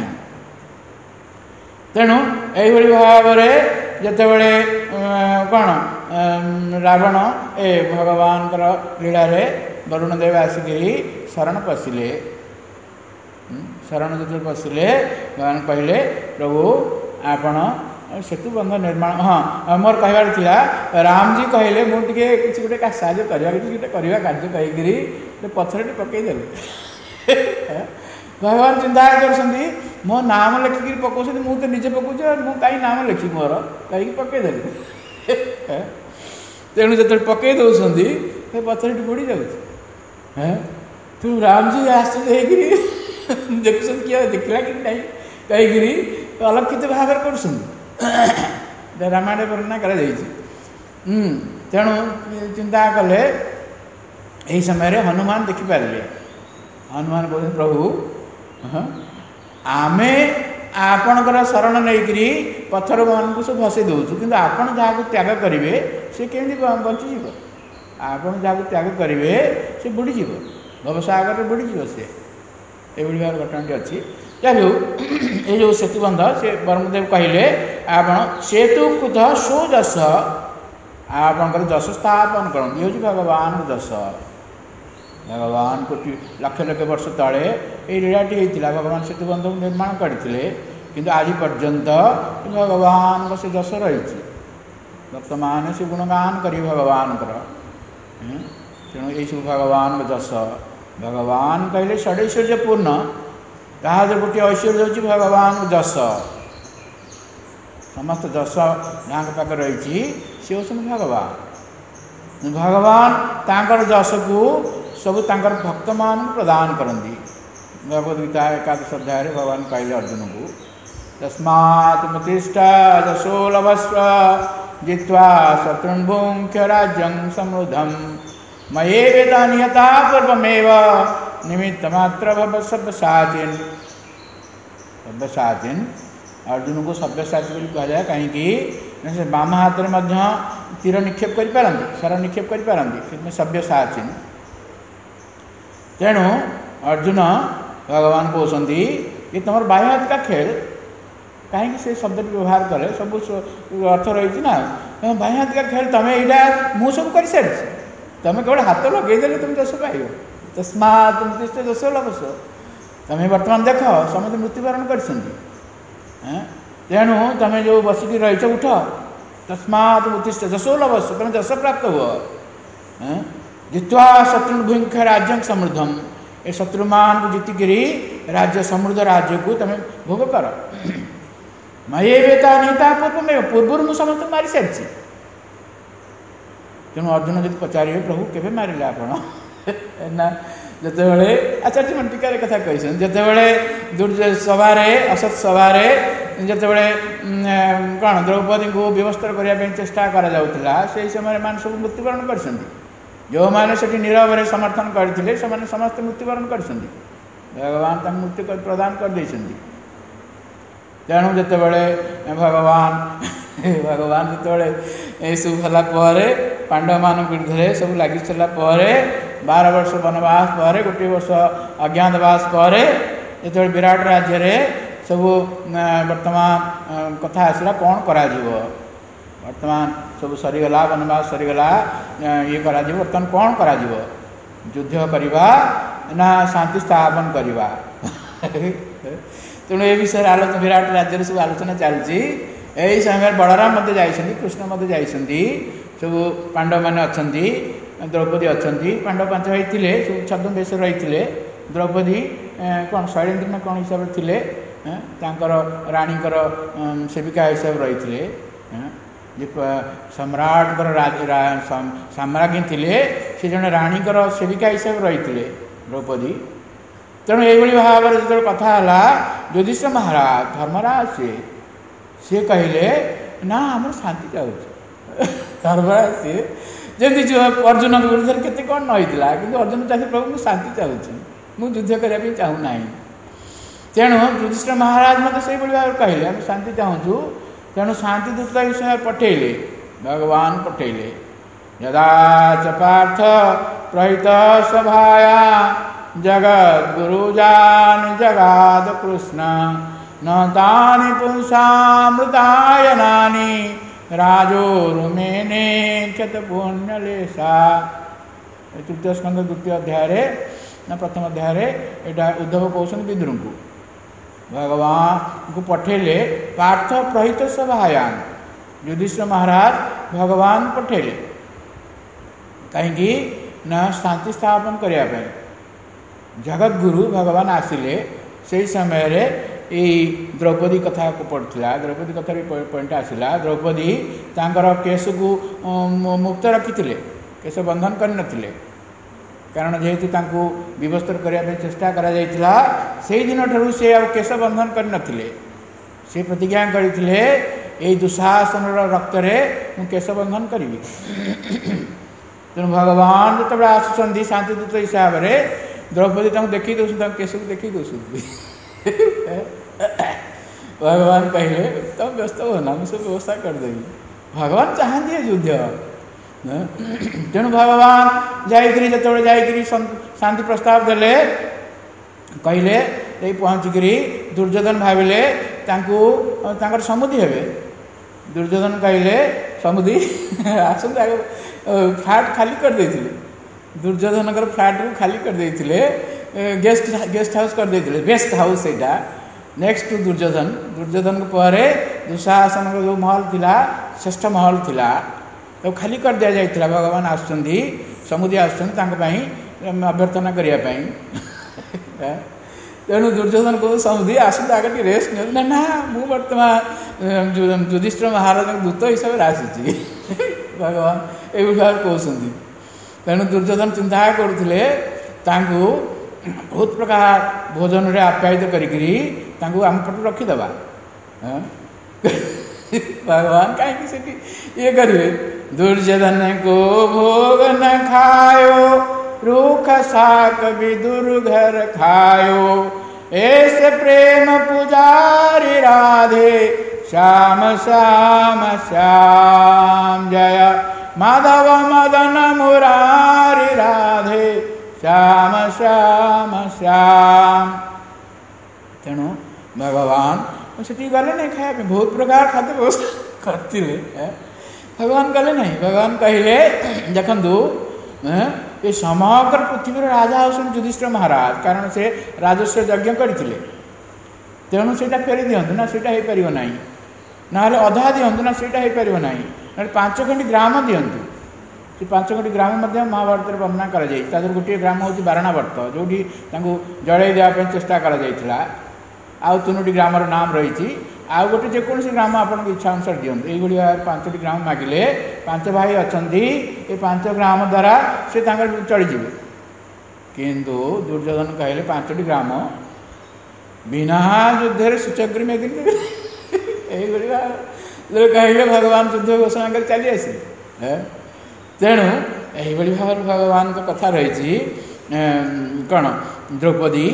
तेणु यही भाव में जितेबले कौन रावण ए भगवान लीला वरुणदेव आसिक शरण पशिले शरण जो पशिले भगवान कहले प्रभु आपण सेतुबंध निर्माण हाँ मोर कहबार थिला रामजी कहले मुझे किसी गोटे साहय करवा कार्य कहीकि पथर पकईदेले भगवान चिंता कर मो नाम लिखिकी पकाउछ मुझे निजे पकाउछ मुझे कहीं नाम लिखी मोर कहीं पकईदेली तेणु जो पकई दौरान पथर बुड़ी जाऊँ तू रामजी आश्चर्य देख किए देखला कि नहीं कहीकि अलक्षित भाव कर रामायण वर्णना कर तेणु चिंता कले यही समय हनुमान देखिपारे हनुमान कहते प्रभु आमे आपणकर शरण नहीं पत्थर मान को सब भसई दौचु कि आपण जहाँ त्याग करेंगे से केमी बंचीज आपण जहाँ त्याग करेंगे से बुड़ीज भवसागर बुड़ीज से ये भाव घटना अच्छी चलो ये जो सेतुबंध से ब्रह्मदेव कहले आप सेतु कुत सुदश आपंकर जश स्थापन कर ये भगवान जश भगवान कोटि लक्ष लक्ष वर्ष तले ये लीलाटी होता भगवान सेतुबंध निर्माण करते किंतु आज पर्यंत भगवान से जश रही वर्तमान से गुणगान कर भगवान तेणु ये सब भगवान जश भगवान कहले षडैश्वर्य पूर्ण ताहा गोटे ऐश्वर्य होची भगवान जस समस्त जस ढाक पाखे रही सी हूँ भगवान भगवान तांकर जस को सब तांकर भक्त मान प्रदान करती भगवद गीता एकादश अध्याय भगवान कहले अर्जुन को तस्मात् प्रतिष्ठ जसो लभस्व जित्वा शत्रुन्भुङ्क्ष्य राज्यं समृद्धं मयेवेता नियता पूर्वमेव निमित्तमात्र भव सव्यसाचिन् सव्यसाचिन् अर्जुन को सव्यसाची बोली कहा जाए कहीं बाम हाथ में तीर निक्षेप करें शर निक्षेप करें सव्यसाचिन् तेणु अर्जुन भगवान कहते कि तुम बाह्य हाथ का खेल कहीं से शब्द व्यवहार कले सब अर्थ रही ना बाह्य हाथ का खेल तुम यहाँ मुझे सब कर सारी तुम केवल हाथ लगेदेले तुम दश पाइब तस्मात् उत्तिष्ठ दश लभस तुम बर्तमान देख समस्त मृत्युवरण कर तेणु तुम जो बसिकी रही उठ तस्मात् उत्तिष्ठ दशो लभस तुम दश प्राप्त हुआ जित्वा शत्रुन्भुङ्क्ष्य राज्यं समृद्धम ए शत्रुमान को जीतिकी राज्य समृद्ध राज्य को तुम भोग कर मयेवेता नीता पूर्व मुझे समस्त मारी सारी तेणु अर्जुन जी पचारे प्रभु केवे मारे आपना जितेबले आचार्य मन टीकार कथा कही जितेबले दुर्जय सभार असत सभार जितेबले कौन द्रौपदी को व्यवस्था करने चेष्टा करा समय मान सब मृत्युवरण कर जो मैंने से नीरव समर्थन करते समस्त मृत्युवरण कर भगवान तक मृत्यु प्रदान कर तेणु जितेबले भगवान भगवान जितेबले सब होगापर पांडव मान विरुद्ध सब लगी सारापर 12 वर्ष वनवास पर गोटे वर्ष अज्ञातवास पर जो विराट राज्य रे सब वर्तमान कथा आसला कौन करा वर्तमान सब सरीगला वनवास सरीगला ये करा वर्तमान कौन करा युद्ध करवा ना शांति स्थापन करवा तेणु ये विषय आलोचना विराट राज्य सब आलोचना चलती यही समय बलराम जाइछन्ति कृष्ण जाइछन्ति सब पांडव मैंने अच्छा द्रौपदी अच्छा पांडव 5 भाई थे सब छद्मवेश रही द्रौपदी कौन शैलेन्द्र ना कौन हिसाब से राणीकर सेविका हिसाब रही सम्राट साम्राज्ञी थे से जड़े राणीकर सेविका हिसाब रही द्रौपदी तेणु ये भाव में जो कथा युधिष्ठिर महाराज धर्मराज सी कहले ना आम शांति चाहिए धर्मराज सी जमी जो अर्जुन विरुद्ध के कौन नईला कि अर्जुन चाहे प्रभु मुझे शांति चाहूँ मुझे युद्ध करने चाहूना तेणु युधिष्ठिर महाराज मत से भाव कहले आम शांति चाहूँ तेणु शांति दूत विषय पठेले भगवान पठेले यदा च पार्थ प्रहित सभाया जगद गुरुजान जगाद कृष्ण न तानि पुंसामृतायनानि राजोरुमेने क्षत पुण्यलेशा तृतीय स्कंद द्वितीय अध्याय ना प्रथम अध्याय यहाँ उद्धव कौन विदुर को भगवान को पठेले पार्थ प्रहित सभायान युधिष्ठिर महाराज भगवान पठेले कहीं न शांति स्थापन करने जगत गुरु भगवान आसिले से समय रे द्रौपदी कथा को पढ़ा द्रौपदी कथा पॉइंट आसला द्रौपदी तांकर केश को मुक्त रखी केश बंधन करनथिले कारण जेहेतु तांको विवस्त्र करने चेष्टा करा जायतिला से दिन ठारू से आ केश बंधन करनथिले से प्रतिज्ञा करथिले ए दुशासन रक्त रे मु केश बंधन करी तेणु भगवान जो आसुँच शांतिदूत हिसाब से द्रौपदी तक देखी दौर केश को देखी दौर भगवान कहले तुम व्यस्त हो ना मुझे व्यवस्था करदेवी भगवान चाहती युद्ध तेणु भगवान जाकरी शांति प्रस्ताव देले कहले पहुँचिकी दुर्योधन भाविले समुदी हे दुर्योधन कहले समुदी आसते आगे फ्लैट खाली कर देथिले दुर्योधन फ्लैट को खाली कर देथिले गेस्ट हाउस कर देथिले बेस्ट हाउस सेटा नेक्स्ट टू दुर्योधन दुर्योधन पर दुशासन जो महल थिला श्रेष्ठ महल थिला तो खाली कर दिया जाइथिला भगवान आसुचंदी समुदी आसुचंदी अभ्यर्थना करने। तेणु दुर्योधन को समुदी आसते आगे टे रेस्ट नि ना मु बर्तमान युधिष्ठिर महाराज दूत हिसाब से आसी भगवान ये भाव कहते। तेणु दुर्योधन चिंता करुले बहुत प्रकार भोजन रे आप्यायित करी आम पट रखीदे। भगवान कहीं ये करेंगे दुर्योधन को भोग न खायो रूख साक विदुर घर खायो ऐसे प्रेम पुजारी राधे श्याम श्याम श्याम जय माधव मदन मुरारी राधे श्याम श्याम श्याम। तेणु भगवान सेठी गले नहीं खाया बहुत प्रकार खाद्य व्यवस्था करते भगवान गले नहीं। भगवान कहले देखु ये समग्र पृथ्वी राजा होसन युधिष्ठिर महाराज कारण से राजस्व यज्ञ करते तेणु से फेरी दिंतु ना से हो ना ना अधा दिंतु ना से हो ना 5 खंडी ग्राम दिंतु। से 5 खंडी ग्राम महाभारत में वर्णना कर गोटे ग्राम हूँ बारणावर्त जो जड़े देवाई चेष्टा कर आउ 3टी ग्रामर नाम रही आउ गोटे जेकोसी ग्राम आप इच्छा अनुसार दिंतु। ये 5टी ग्राम मागिले 5 भाई अच्छा ये 5 ग्राम द्वारा से चलीजे किंतु दुर्योधन कहले 5टी ग्राम बिना युद्ध सूचक्री में कहले भगवान युद्ध घोषणा कर चली आस। तेणु यही भाव भगवान कथा रही कौन द्रौपदी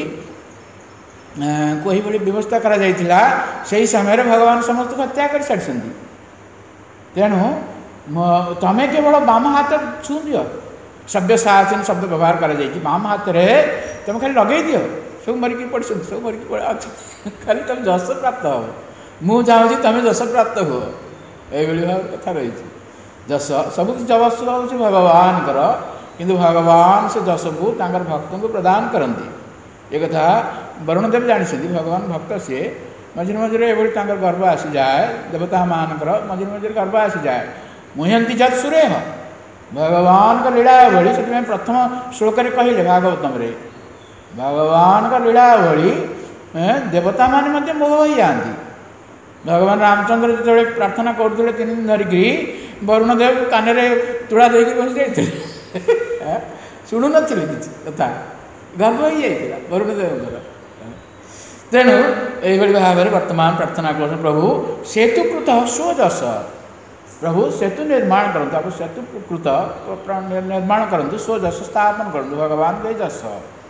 को यही व्यवस्था करा से समय भगवान समस्त को हत्या कर सारी। तेणु तमें केवल बाम हाथ छू दियो सभ्य साहसीन शब्द व्यवहार कर बाम हाथ में तुम खाली लगे दियो सब मरिकी पड़ सब मरिकी पड़ खाली तुम जस प्राप्त हो मु चाहूँ तुम जस प्राप्त हो ये भाव कथा रही। जस सब जस हूँ भगवान किंतु भगवान से जस को भक्त को प्रदान करती। ये कथा वरुणदेव जानी भगवान भक्त सी मझे मझे ये गर्व आसी जाए देवता मानकर मझे मझे गर्व आसी जाए मुह्यंती जत सुरे भगवान का लीला भली से प्रथम श्लोक कहले भागवतम रे भगवान का लीला भली देवता मान मोह हो जाती। भगवान रामचंद्र जो प्रार्थना करते 3 दिन धरिकी वरुणदेव कान तुड़ा दे बस जाते शुणु नी किसी कथा गर्व हो जाता वरुणदेव। तेणु यही भाव में वर्तमान प्रार्थना कर प्रभु सेतु कृत स्वजस प्रभु सेतु निर्माण करते आप सेतु कृत निर्माण करते स्वजस स्थापन करते भगवान के जस।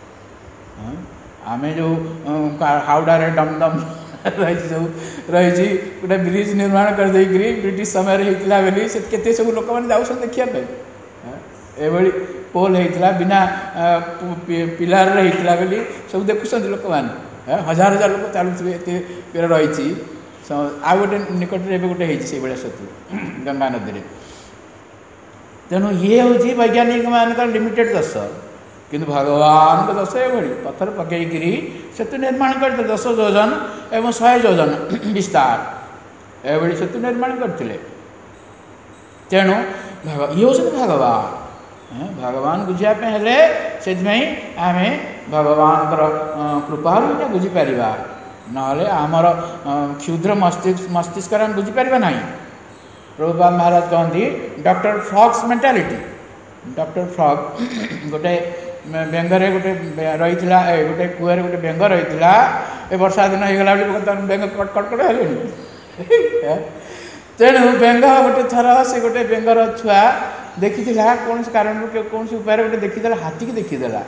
आम जो हावड़े डमडम रही रही गोटे ब्रिज निर्माण कर ब्रिटिश समय होता बोली से केते सब लोक मैंने जाऊँ देखापी ये पोल होता बिना पिलार होता बोली सब देखुं लोक मैंने हजार हजार लोक चलुवे एत रही आ गए निकट में गोटे से सेतु गंगा नदी में। तेणु ये हूँ वैज्ञानिक मान लिमिटेड दस किंतु भगवान को दस ये पत्थर पकईकि सेतु निर्माण करते 10 योजन एवं 100 योजन विस्तार ये सेतु निर्माण करते। तेणु ये हूँ भगवान भगवान बुझापी हेले से आम भगवान कृपा बुझीपार ना आमर क्षुद्र मस्तिष्क आम बुझीपार ना। प्रभुपाद महाराज कहती doctor frogs mentality doctor frog गोटे बेंगरे गोटे रही गोटे कुआ गोटे बेंग रही ए वर्षा दिन होगला बेंग कटकट है। तेणु बेंग गोटे थर से गोटे बेंगर छुआ देखी कौन कारण कौन उपाय गोटे देखीदेला हाथी की देखीदेला।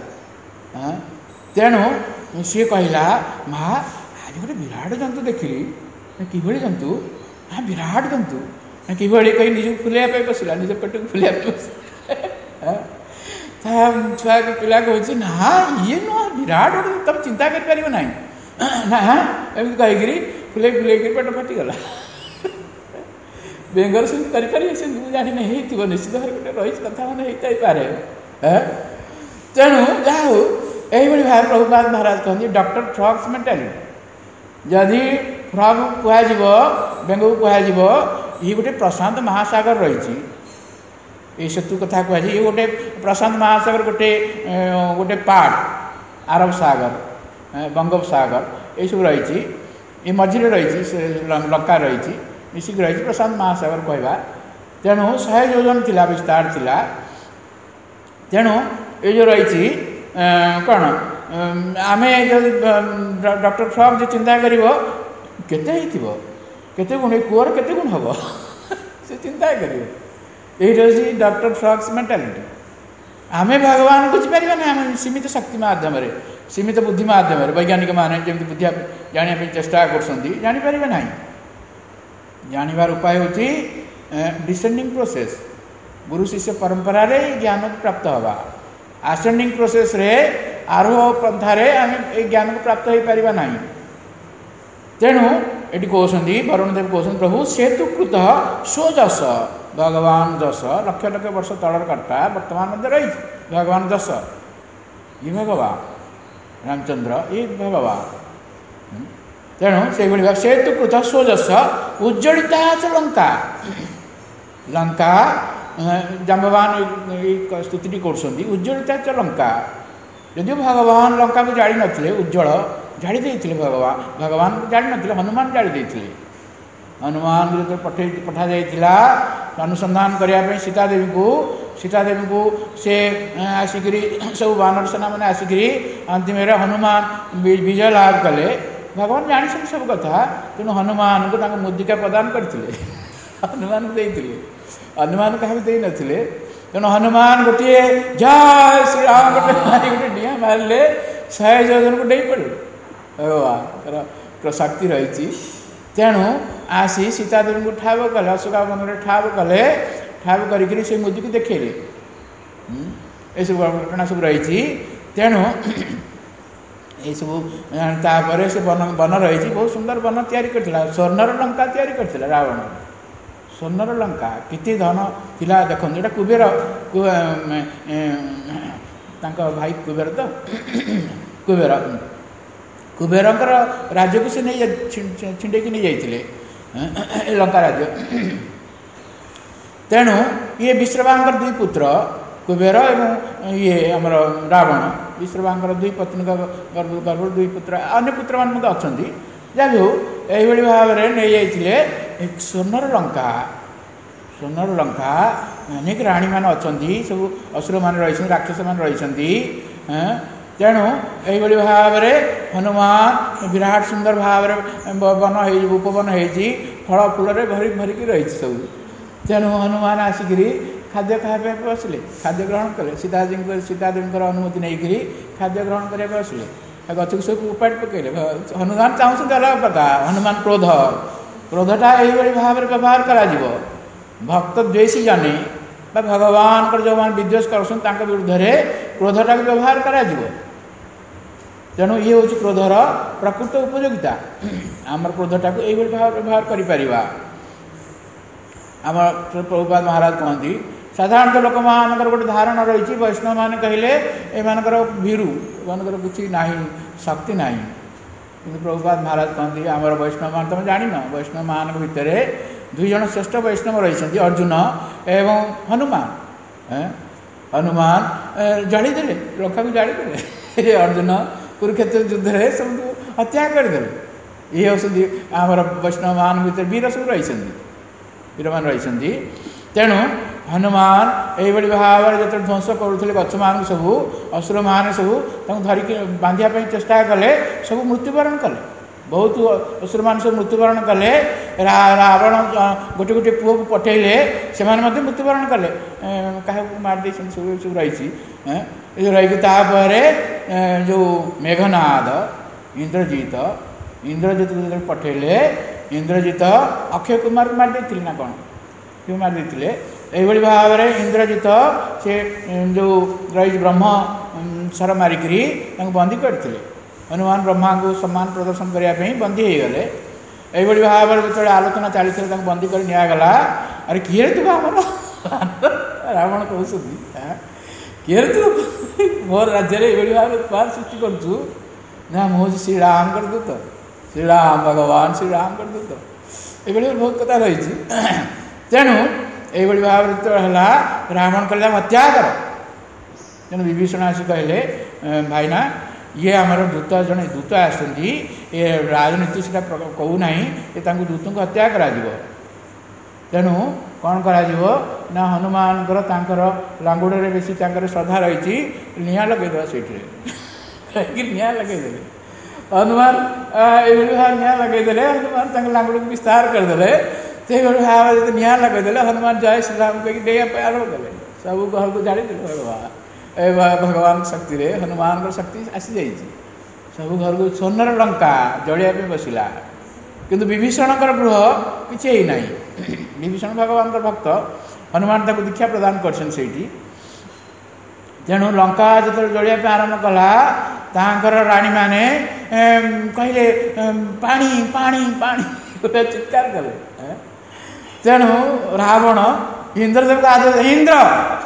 तेणु सी कहला माँ आज गोटे विराट जंतु देखिली कि जंतु हाँ विराट जंतु कि कही निज फुलैया बसला निज पेट को फुलैया छुआ पिला कहे ना ये नुह विराट गोटे तुम चिंता कर ना ना एमती कहीकि फुले फुले पेट फाटीगला बेंगर से जानी निश्चित भाव गोटे रही कथा मैंने होता है। तेणु जाऊ यही भाव प्रभुपाद महाराज कहते डॉक्टर फ्रॉग्स मेंटालिटी जदि फ्रॉग कह बेंग को कह ये गोटे प्रशांत महासागर रही ये सेतु कथा कहुए ये गोटे प्रशांत महासागर गोटे गोटे पार्ट आरब सागर बंगोपसागर ये सब रही ये मझिरे रही लंका रही मिसिक रही प्रशांत महासागर कहवा तेणु 100 योजन थिला विस्तार थिला तेणु ये जो रही कौन आमे जो डॉक्टर फ्रॉग जो चिंता कर केते गुण कूअर केते गुण हम से चिंता कर डॉक्टर फ्रॉग्स मेंटालिटी आमे भगवान बुझीपर ना आम सीमित शक्ति मध्यम सीमित बुद्धि मध्यम वैज्ञानिक मैंने जमी बुद्धि जानापी चेष्टा करें ना जानवर उपाय हूँ डिसेंडिंग प्रोसेस गुरु शिष्य परंपरा रे ज्ञान को प्राप्त हवा आसेंडिंग प्रोसेस रे आरोह पंथारे आम ज्ञान को प्राप्त हो पार ना तेणु ये कहते वरुणदेव कहते प्रभु सेतुकृत स्वजस भगवान जस लक्ष लक्ष वर्ष तलर कटा वर्तमान मध्य रही भगवान जस ये भगवान रामचंद्र ये भगवान तेणु से भाव सेतुकृत स्वजस उज्जड़िता च लंका लंका जाम्बवान स्तुति कर उज्जवलिता च लंका यदि भगवान लंका को जाड़ी नथिले उज्जवल जाड़ी देइथिले भगवान को जाड़ी नथिले हनुमान जाड़ी देइथिले हनुमान जो पठा जाइथिला अनुसंधान करने सीता देवी को से आसिकी सब बानर सेना मैंने आसिकी अंतिम हनुमान विजय लाभ कले भगवान जानी सब कथा तेणु हनुमान को मुद्रिका प्रदान करते हनुमान को देइथिले हनुमान क्या दे नथिले तेणु हनुमान गोटे जय श्री राम गोटे डिया मारे 100 योजन को डेई पड़े भगवान शक्ति रही तेणु आसी सीतादेवी को ठाब कले अशोका वन में ठाब कले ठाब कर मुदी को देखेले ये सब घटना सब रही तेणु ये सब से वन रही बहुत सुंदर वन तैयारी करथिला स्वर्णर लंका तैयारी करथिला रावण स्वर्णर लंका किति धन थिला देखो ये कुबेर भाई कुबेर तो कुबेर कुबेरंकर राज्य को से नहीं छिंडेकी नहीं जाइए लंका राज्य तेणु ये विश्रवांकर 2 पुत्र कुबेर एवं ये आमर रावण विश्रवांकर 2 पत्नी गर्भ 2 पुत्र अन्य पुत्र मान अच्छा जहाँ भी हो यही भाव में नहीं जाइए एक स्वर्णर लंका अनेक राणी मान अच्छा सब असुर मान रही राक्षस मान रही तेणु यही भाव में हनुमान विराट सुंदर भाव वन उपवन हो फल फूल भरी भरिकी रही सब तेणु हनुमान आसिकी खाद्य खाया बसले खाद्य ग्रहण कले सीतादेवी अनुमति नहीं खाद्य ग्रहण करने बसले गच को सब उपाड़ पकड़े हनुमान चाहते अलग प्रकार हनुमान क्रोधटा यही भाव में व्यवहार करा भक्त द्वेषी जाने भगवान जो मान विद्वेष कर विरुद्ध क्रोधटा को व्यवहार करा तेणु ये हूँ क्रोधर प्रकृत उपयोगिता आम क्रोधटा को यही भाव व्यवहार कर प्रभुपाद महाराज कहती साधारणतः लोक मान गोटे धारणा रही वैष्णव मान कहले एमानकर भीरु एमानकर किसी ना शक्ति ना कि प्रभुपाद महाराज कहती आम वैष्णव मान तुम जान वैष्णव मान भितर 2 जन श्रेष्ठ वैष्णव रही अर्जुन एवं हनुमान जाड़ीदे लंका को जाड़ीदे अर्जुन कुरुक्षेत्र युद्ध में सब हत्या करदे ये हूँ आम वैष्णव मान भितर वीर सब रही वीर मान रही तेणु हनुमान यही भाव में जो ध्वंस करुले गच मान सब असुर मान सब धरिकी बांधिया चेष्टा कले सब मृत्युवरण कले बहुत असुर मान सब मृत्युवरण कले रावण गोटे गोटे पुओ को पठेले से मृत्युवरण कले क्या मारदे सब रही रही जो मेघनाद इंद्रजीत जो पठेले इंद्रजीत अक्षय कुमार को मारदे ना कौन क्यों मारदे यही भाव में इंद्रजीत से जो रही ब्रह्म सर मारिकी बंदी करते हनुमान ब्रह्मा को सम्मान प्रदर्शन करने बंदी हो गले यही भाव में जो आलोचना चलती बंदी कर निगला अरे किए तू आम रावण कहते किए तू मोर राज्य ये भाव में उत्पाद सृष्टि करूँ ना मुझे श्रीराम कर दूत श्रीराम भगवान श्रीराम कर दूत ये बहुत कथा रही तेणु এইଭଳି ଭାବରେ ଯେତେବେଳେ ହେଲା ରାବଣ କହିଲା ହତ୍ୟା କର। ତେଣୁ ବିଭୀଷଣ ଆସି କହିଲେ ଭାଇନା ଇଏ ଆମର ଦୂତ ଜଣେ ଦୂତ ଆସୁଛନ୍ତି, ଏ ରାଜନୀତି ସେଟା କହୁନାହିଁ ଯେ ତାଙ୍କୁ ଦୂତଙ୍କୁ ହତ୍ୟା କରାଯିବ। ତେଣୁ କ'ଣ କରାଯିବ ନା ହନୁମାନଙ୍କର ତାଙ୍କର ଲାଙ୍ଗୁଡ଼ରେ ବେଶୀ ତାଙ୍କର ଶ୍ରଦ୍ଧା ରହିଛି, ନିଆଁ ଲଗେଇଦେବା ସେଇଠିରେ। ନିଆଁ ଲଗେଇଦେଲେ ହନୁମାନ, ଏଇଭଳି ଭାବରେ ନିଆଁ ଲଗେଇଦେଲେ। ହନୁମାନ ତାଙ୍କ ଲାଙ୍ଗୁଡ଼କୁ ବିସ୍ତାର କରିଦେଲେ। ସେଇଭଳି ଭାବରେ ଯଦି ନିଆଁ ଲଗେଇଦେଲେ ହନୁମାନ ଜୟ ଶ୍ରୀରାମ କହିକି ଡେଇଁବା ପାଇଁ ଆରମ୍ଭ କଲେ। ସବୁ ଘରକୁ ଜାଣିଦେଲେ ଭଗବାନ, ଏ ଭଗବାନ ଶକ୍ତିରେ ହନୁମାନଙ୍କର ଶକ୍ତି ଆସିଯାଇଛି। ସବୁ ଘରକୁ ସ୍ୱର୍ଣ୍ଣର ଲଙ୍କା ଜଳିବା ପାଇଁ ବସିଲା। କିନ୍ତୁ ବିଭୀଷଣଙ୍କର ଗୃହ କିଛି ହେଇନାହିଁ। ବିଭୀଷଣ ଭଗବାନଙ୍କର ଭକ୍ତ, ହନୁମାନ ତାକୁ ଦୀକ୍ଷା ପ୍ରଦାନ କରିଛନ୍ତି ସେଇଠି। ତେଣୁ ଲଙ୍କା ଯେତେବେଳେ ଜଳିବା ପାଇଁ ଆରମ୍ଭ କଲା, ତାଙ୍କର ରାଣୀମାନେ କହିଲେ ପାଣି ପାଣି ପାଣି ଚିତ୍କାର କଲେ। ତେଣୁ ରାବଣ ଇନ୍ଦ୍ରଦେବଙ୍କୁ ଆଦେଶ, ଇନ୍ଦ୍ର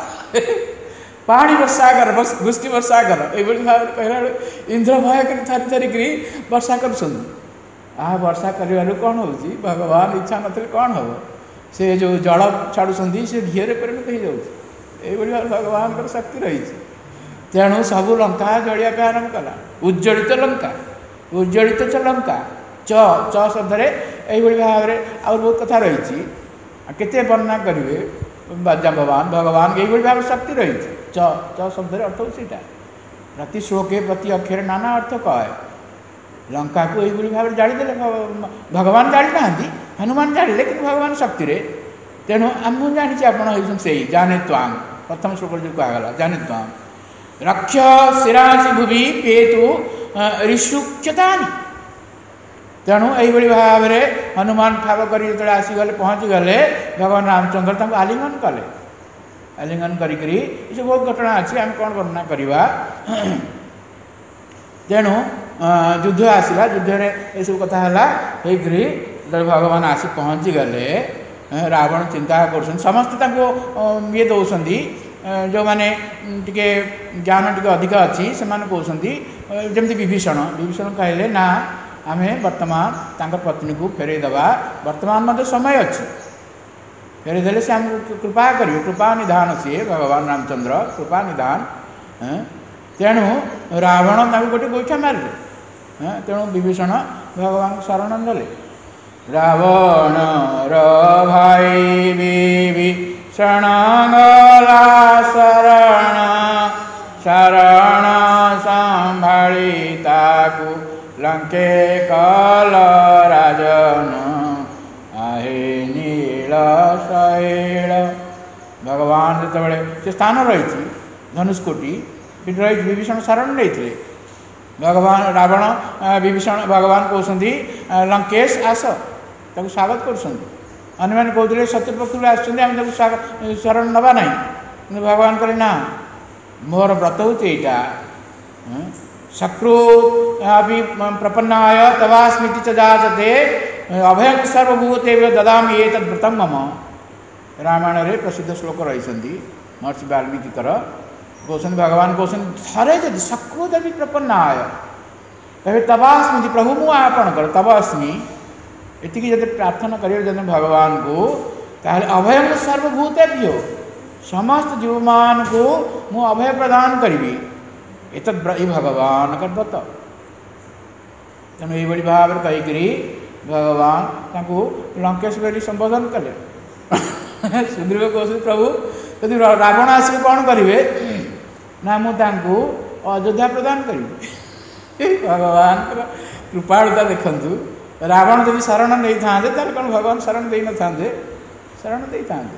ପାଣି ବର୍ଷା କର, ବୃଷ୍ଟି ବର୍ଷା କର, ଏଇଭଳି ଭାବରେ କହିଲା ବେଳେ ଇନ୍ଦ୍ର ଭୟ କରି ଥରି ଥରିକିରି ବର୍ଷା କରୁଛନ୍ତି। ବର୍ଷା କରିବାରୁ କ'ଣ ହେଉଛି, ଭଗବାନ ଇଚ୍ଛା ନଥିଲେ କ'ଣ ହେବ, ସେ ଯେଉଁ ଜଳ ଛାଡ଼ୁଛନ୍ତି ସେ ଘିଅରେ ପରିଣତ ହେଇଯାଉଛି। ଏଇଭଳି ଭାବରେ ଭଗବାନଙ୍କର ଶକ୍ତି ରହିଛି। ତେଣୁ ସବୁ ଲଙ୍କା ଜଳିବା ପାଇଁ ଆରମ୍ଭ କଲା। ଉଜ୍ଜଳିତ ଲଙ୍କା, ଉଜ୍ଜଳିତ ଚ ଲଙ୍କା, ଚ ଶବ୍ଦରେ ଏଇଭଳି ଭାବରେ ଆହୁରି ବହୁତ କଥା ରହିଛି। କେତେ ବର୍ଣ୍ଣନା କରିବେ ଭଗବାନ ଏଇଭଳି ଭାବରେ ଶକ୍ତି ରହିଛି। ଚ ଶବ୍ଦରେ ଅର୍ଥ ହେଉଛି ସେଇଟା। ପ୍ରତି ଶ୍ଲୋକେ ପ୍ରତି ଅକ୍ଷରେ ନାନା ଅର୍ଥ କହେ। ଲଙ୍କାକୁ ଏଇଭଳି ଭାବରେ ଜାଳିଦେଲେ। ଭଗବାନ ଜାଳିନାହାନ୍ତି, ହନୁମାନ ଜାଳିଲେ, କିନ୍ତୁ ଭଗବାନ ଶକ୍ତିରେ। ତେଣୁ ମୁଁ ଜାଣିଛି ଆପଣ ହେଉଛନ୍ତି ସେଇ ଜାନେ ତ୍ୱାଂ, ପ୍ରଥମ ଶ୍ଲୋକରେ ଯେଉଁ କୁହାଗଲା ଜାନେ ତ୍ୱାଂ ରକ୍ଷ ଶିରାସି ଭୁବି ପେତୁ ରିଷୁକ୍ଷତାନି। ତେଣୁ ଏଇଭଳି ଭାବରେ ହନୁମାନ ଠାବ କରି ଯେତେବେଳେ ଆସିଗଲେ, ପହଞ୍ଚିଗଲେ, ଭଗବାନ ରାମଚନ୍ଦ୍ର ତାଙ୍କୁ ଆଲିଙ୍ଗନ କଲେ। ଆଲିଙ୍ଗନ କରିକିରି ଏସବୁ ବହୁତ ଘଟଣା ଅଛି, ଆମେ କ'ଣ ବର୍ଣ୍ଣନା କରିବା। ତେଣୁ ଯୁଦ୍ଧ ଆସିଲା, ଯୁଦ୍ଧରେ ଏସବୁ କଥା ହେଲା। ହେଇକରି ଯେତେବେଳେ ଭଗବାନ ଆସି ପହଞ୍ଚିଗଲେ, ରାବଣ ଚିନ୍ତା କରୁଛନ୍ତି, ସମସ୍ତେ ତାଙ୍କୁ ଇଏ ଦେଉଛନ୍ତି। ଯେଉଁମାନେ ଟିକେ ଜ୍ଞାନ ଟିକେ ଅଧିକ ଅଛି ସେମାନେ କହୁଛନ୍ତି, ଯେମିତି ବିଭୀଷଣ କହିଲେ ନା, ଆମେ ବର୍ତ୍ତମାନ ତାଙ୍କ ପତ୍ନୀକୁ ଫେରାଇ ଦେବା, ବର୍ତ୍ତମାନ ମଧ୍ୟ ସମୟ ଅଛି, ଫେରାଇ ଦେଲେ ସେ ଆମକୁ କୃପା କରିବେ। କୃପା ନିଧାନ ସିଏ ଭଗବାନ ରାମଚନ୍ଦ୍ର, କୃପା ନିଧାନ। ତେଣୁ ରାବଣ ତାଙ୍କୁ ଗୋଟେ ଗୋଇଠା ମାରିଲେ। ତେଣୁ ବିଭୀଷଣ ଭଗବାନଙ୍କୁ ଶରଣ ନେଲେ। ରାବଣର ଭାଇ ବିଭୀଷଣ ଗଲା ଶରଣ, ଶରଣ ସମ୍ଭାଳି ତାକୁ ଲଙ୍କେ କଲ ରାଜନ, ଆହେ ନୀଳ ଶୈଳ। ଭଗବାନ ଯେତେବେଳେ ସେ ସ୍ଥାନ ରହିଛି ଧନୁଷ୍କୋଟି, ସେଠି ରହିଛି, ବିଭୀଷଣ ଶରଣ ନେଇଥିଲେ। ରାବଣ ଭଗବାନ କହୁଛନ୍ତି ଲଙ୍କେଶ ଆସ, ତାକୁ ସ୍ୱାଗତ କରୁଛନ୍ତି। ଅନ୍ୟମାନେ କହୁଥିଲେ ଶତ୍ରୁପକ୍ଷରୁ ଆସୁଛନ୍ତି, ଆମେ ତାକୁ ଶରଣ ନେବା ନାହିଁ। କିନ୍ତୁ ଭଗବାନ କହିଲେ ନା, ମୋର ବ୍ରତ ହେଉଛି ଏଇଟା, ଶକ୍ରୁ ପ୍ରପନ୍ନାୟ ତବାସ୍ମିତି च ଯାଚତେ ଅଭୟଂ ସର୍ବଭୂତେଭ୍ୟ ଦଦାମି ଏତଦ୍ ବ୍ରତଂ ମମ। ରାମାୟଣରେ ପ୍ରସିଦ୍ଧ ଶ୍ଲୋକ ରହିଛନ୍ତି ମହର୍ଷି ବାଲ୍ମୀକିଙ୍କର। କହୁଛନ୍ତି, ଭଗବାନ କହୁଛନ୍ତି, ଥରେ ଯଦି ଶକ୍ରୁ ଦେବୀ ପ୍ରପନ୍ନାୟ କହିବେ ତବାସ୍ମିତି, ପ୍ରଭୁ ମୁଁ ଆପଣଙ୍କର, ତବ ଅସ୍ମି, ଏତିକି ଯଦି ପ୍ରାର୍ଥନା କରିବେ ଯଦି ଭଗବାନଙ୍କୁ, ତାହେଲେ ଅଭୟଂ ସର୍ବଭୂତେଭ୍ୟ, ସମସ୍ତ ଜୀବମାନଙ୍କୁ ମୁଁ ଅଭୟ ପ୍ରଦାନ କରିବି। ଏତଦ୍ ଏଇ ଭଗବାନଙ୍କର ବ୍ରତ। ତେଣୁ ଏଇଭଳି ଭାବରେ କହିକିରି ଭଗବାନ ତାଙ୍କୁ ଲଙ୍କେଶ ବୋଲି ସମ୍ବୋଧନ କଲେ। ସୁଗ୍ରୀବ କହୁଛନ୍ତି, ପ୍ରଭୁ ଯଦି ରାବଣ ଆସିବେ କ'ଣ କରିବେ ନା, ମୁଁ ତାଙ୍କୁ ଅଯୋଧ୍ୟା ପ୍ରଦାନ କରିବି। ଭଗବାନଙ୍କର କୃପାଳୁତା ଦେଖନ୍ତୁ। ରାବଣ ଯଦି ଶରଣ ନେଇଥାନ୍ତେ ତାହେଲେ କ'ଣ ଭଗବାନ ଶରଣ ଦେଇନଥାନ୍ତେ? ଶରଣ ଦେଇଥାନ୍ତେ।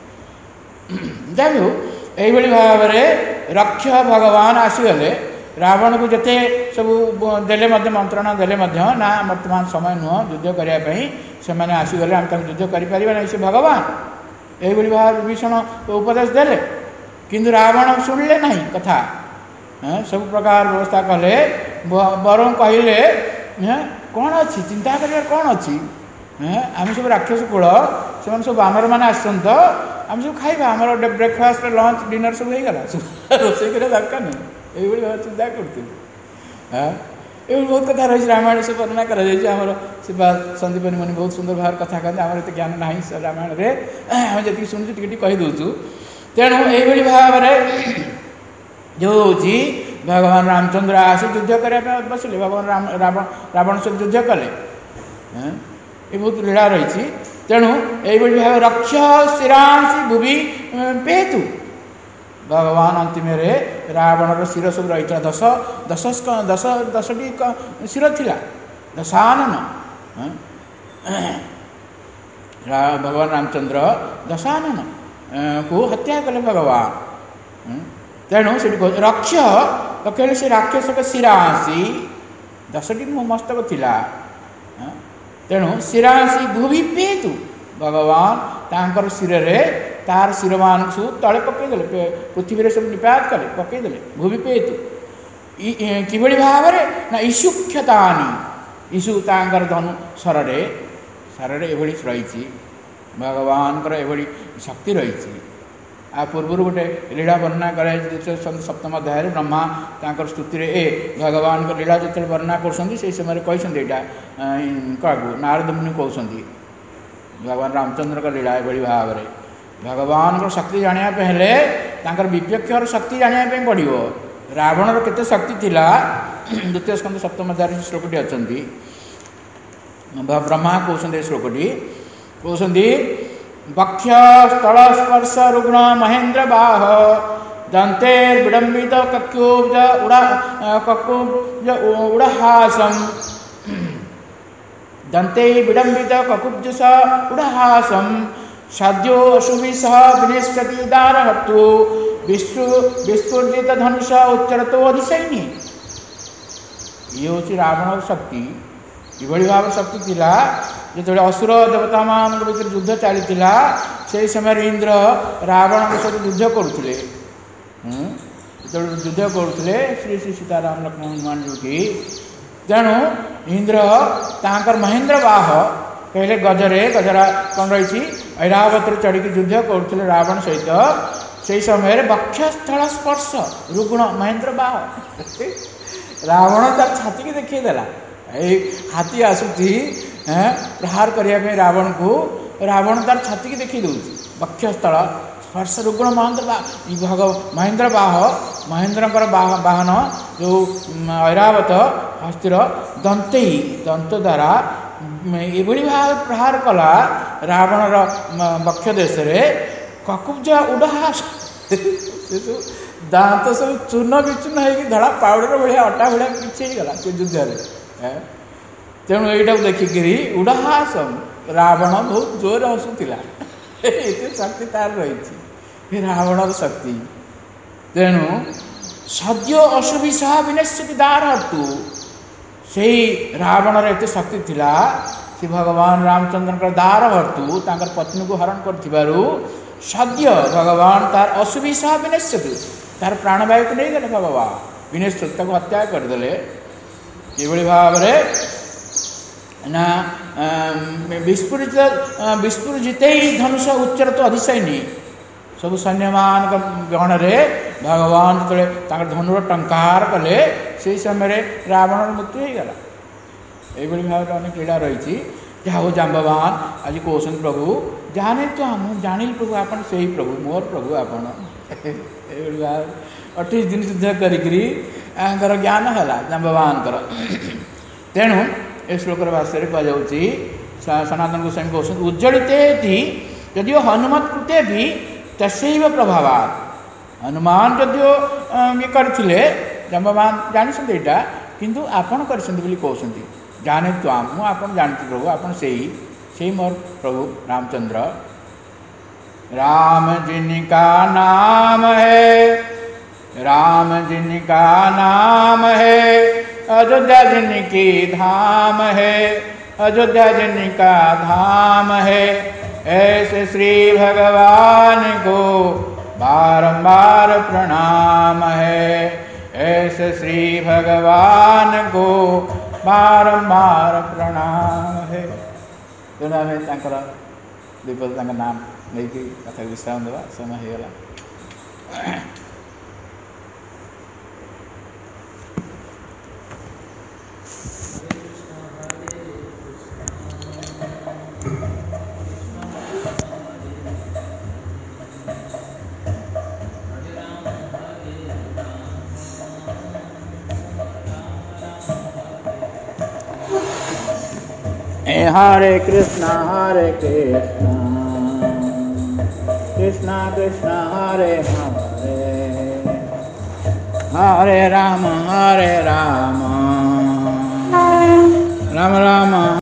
ଯାଇ ହଉ, ଏଇଭଳି ଭାବରେ ରକ୍ଷ ଭଗବାନ ଆସିଗଲେ। ରାବଣକୁ ଯେତେ ସବୁ ଦେଲେ ମଧ୍ୟ, ମନ୍ତ୍ରଣା ଦେଲେ ମଧ୍ୟ, ନା ବର୍ତ୍ତମାନ ସମୟ ନୁହଁ ଯୁଦ୍ଧ କରିବା ପାଇଁ, ସେମାନେ ଆସିଗଲେ, ଆମେ ତାଙ୍କୁ ଯୁଦ୍ଧ କରିପାରିବା ନାହିଁ, ସେ ଭଗବାନ। ଏଇଭଳି ଭାବରେ ବିଭୀଷଣ ଉପଦେଶ ଦେଲେ, କିନ୍ତୁ ରାବଣ ଶୁଣିଲେ ନାହିଁ କଥା। ସବୁ ପ୍ରକାର ବ୍ୟବସ୍ଥା କଲେ, ବରଂ କହିଲେ କ'ଣ ଅଛି, ଚିନ୍ତା କରିବାର କ'ଣ ଅଛି, ଆମେ ସବୁ ରାକ୍ଷସ କୂଳ, ସେମାନେ ସବୁ ବାନରମାନେ ଆସିଛନ୍ତି ତ, ଆମେ ସବୁ ଖାଇବା, ଆମର ବ୍ରେକଫାଷ୍ଟ ଲଞ୍ଚ ଡିନର ସବୁ ହେଇଗଲା, ରୋଷେଇ କରିବା ଦରକାର ନାହିଁ। ଏଇଭଳି ଭାବରେ ଚିନ୍ତା କରୁଥିଲେ। एवं बहुत कथा रही रामायण से वर्णना कर सन्दीपनी मुनि बहुत सुंदर भाव कथा कहते आम एत ज्ञान ना रामायण में जी शुणुचु टी कहीदे तेणु यही भाव में जो हूँ भगवान रामचंद्र आसी युद्ध करने बसिले भगवान रावण से युद्ध कले ये बहुत लीला रही तेणु यही भाव रक्ष शिरांसी भुवि पेतु भगवान अंतिम रावण शिर सब रही दस दस दस दसटी शिर थिला दशानन भगवान रामचंद्र दशानन को हत्या कले भगवान तेणु से रक्ष तो कहले से राक्षस के शिरांसी 10टी मस्तक थिला तेणु शिरांसी भूमि पेतु भगवान तांकर शिर रे तार शिरमान सब तले पकईदे पृथ्वी सब निपात कले पकईदे भूमि पेतु किभଳି भावरे ना ईशुक्षतानी ईशु तांकर धनु शରରେ एभଳି रही भगवान एभଳି शक्ति रही आ पूर्व गोटे लीला वर्णना करे सप्तम अध्याय ब्रह्मा तांकर स्तुति रे भगवान को लीला जो वर्णना कर समय कहते यहाँ क्या नारद मुनि कहते भगवान रामचंद्र का लीला एभଳି भाव में भगवान को शक्ति जानापे हेले विपक्षर शक्ति जानापे पड़ो रावणर केते शक्ति थिला द्वितीय स्कंद सप्तम अध्याय श्लोकटी अच्छी ब्रह्मा कहते श्लोकटी कहते वक्ष स्थल स्पर्श रुग्ण महेंद्र बाह दंतेर विडंबित कक्कुब्ज उड़हासम दंते विडंबित ककुब्ज उड़हासम साध्यो अशुभि सह विनेष्यति दारहतु विस्फुजित धनुष उच्चरतो अधिशैनी ये हूँ रावण शक्ति ये भाव शक्ति थिला जो असुर देवता मान भर युद्ध चली से समय इंद्र रावण सहित युद्ध करुले जो युद्ध करुले श्री श्री सीताराम लक्ष्मण हनुमान जो कि तेणु इंद्र तांकर महेंद्र बाह कहले गजरे गजरा कौन रही ऐरावत चढ़ी युद्ध करुले रावण सहित से समय वक्षस्थल स्पर्श रुग्ण महेंद्र बाह रावण तार छाती की देखीदेला हाथी आसूची प्रहार करने रावण को रावण तार छाती की देखी दूसरी वक्षस्थल स्पर्श रुग्ण महेंद्र बाह महेंद्र वाहन जो ऐरावत हस्तिर दंते दंत द्वारा ये भाव प्रहार कला रावणर वक्ष देश ककुब्ज उड़हास दांत सब चूर्ण विचूर्ण हो धड़ा पाउडर भाया अटा भाया पिछे गला युद्ध तेणु यहीटा देखिकी उड़हासम रावण बहुत जोर हसुला ये शक्ति तार रही रावण शक्ति तेणु सद्य अशुभि सह विनश्यति दारहतु से रावण एत शक्ति थिला से भगवान रामचंद्र दार हर्तु तांकर पत्नी को हरण कर सद्य भगवान तार अशुभि सह विनश्यतु तार प्राणवायु को नहीं गले भगवान विनश्यतु हत्या करदे ये भाव ना विस्फुजित धनुष उच्चर तो अधिशैनी सब सैन्यमान गण में भगवान जो धनुर टंकार कले से समय रावण मृत्यु हो गला ये भाव अनेक लीला रही जहाँ हो जाम्बवान आज कहते प्रभु जाने तो हम जानी प्रभु आपन से ही प्रभु मोर प्रभु आपन भाव 28 दिन युद्ध कर ज्ञान है जाम्बवान तेणु ये श्लोकर भाष्य कहुच्छी सनातन गोस्वामी कहते उज्जवलिते यदि हनुमत कृते भी तस्व प्रभाव हनुमान जदियो ये करते जाम्बवान जानते यहाँ किंतु आपन कहते जाने तो आम आपन जानते प्रभु आपन से ही मोर प्रभु रामचंद्र राम जिनका नाम है राम जिनका नाम है अयोध्या जिनकी धाम है अयोध्या जिनका धाम है ऐसे श्री भगवान को बारंबार प्रणाम है ऐसे श्री भगवान को बारंबार प्रणाम है तेणु आम दीपद नाम नहीं कथा विश्राम देवा समय होगा। Hare Krishna, Krishna Krishna, Hare Hare, Hare Rama, Rama Rama,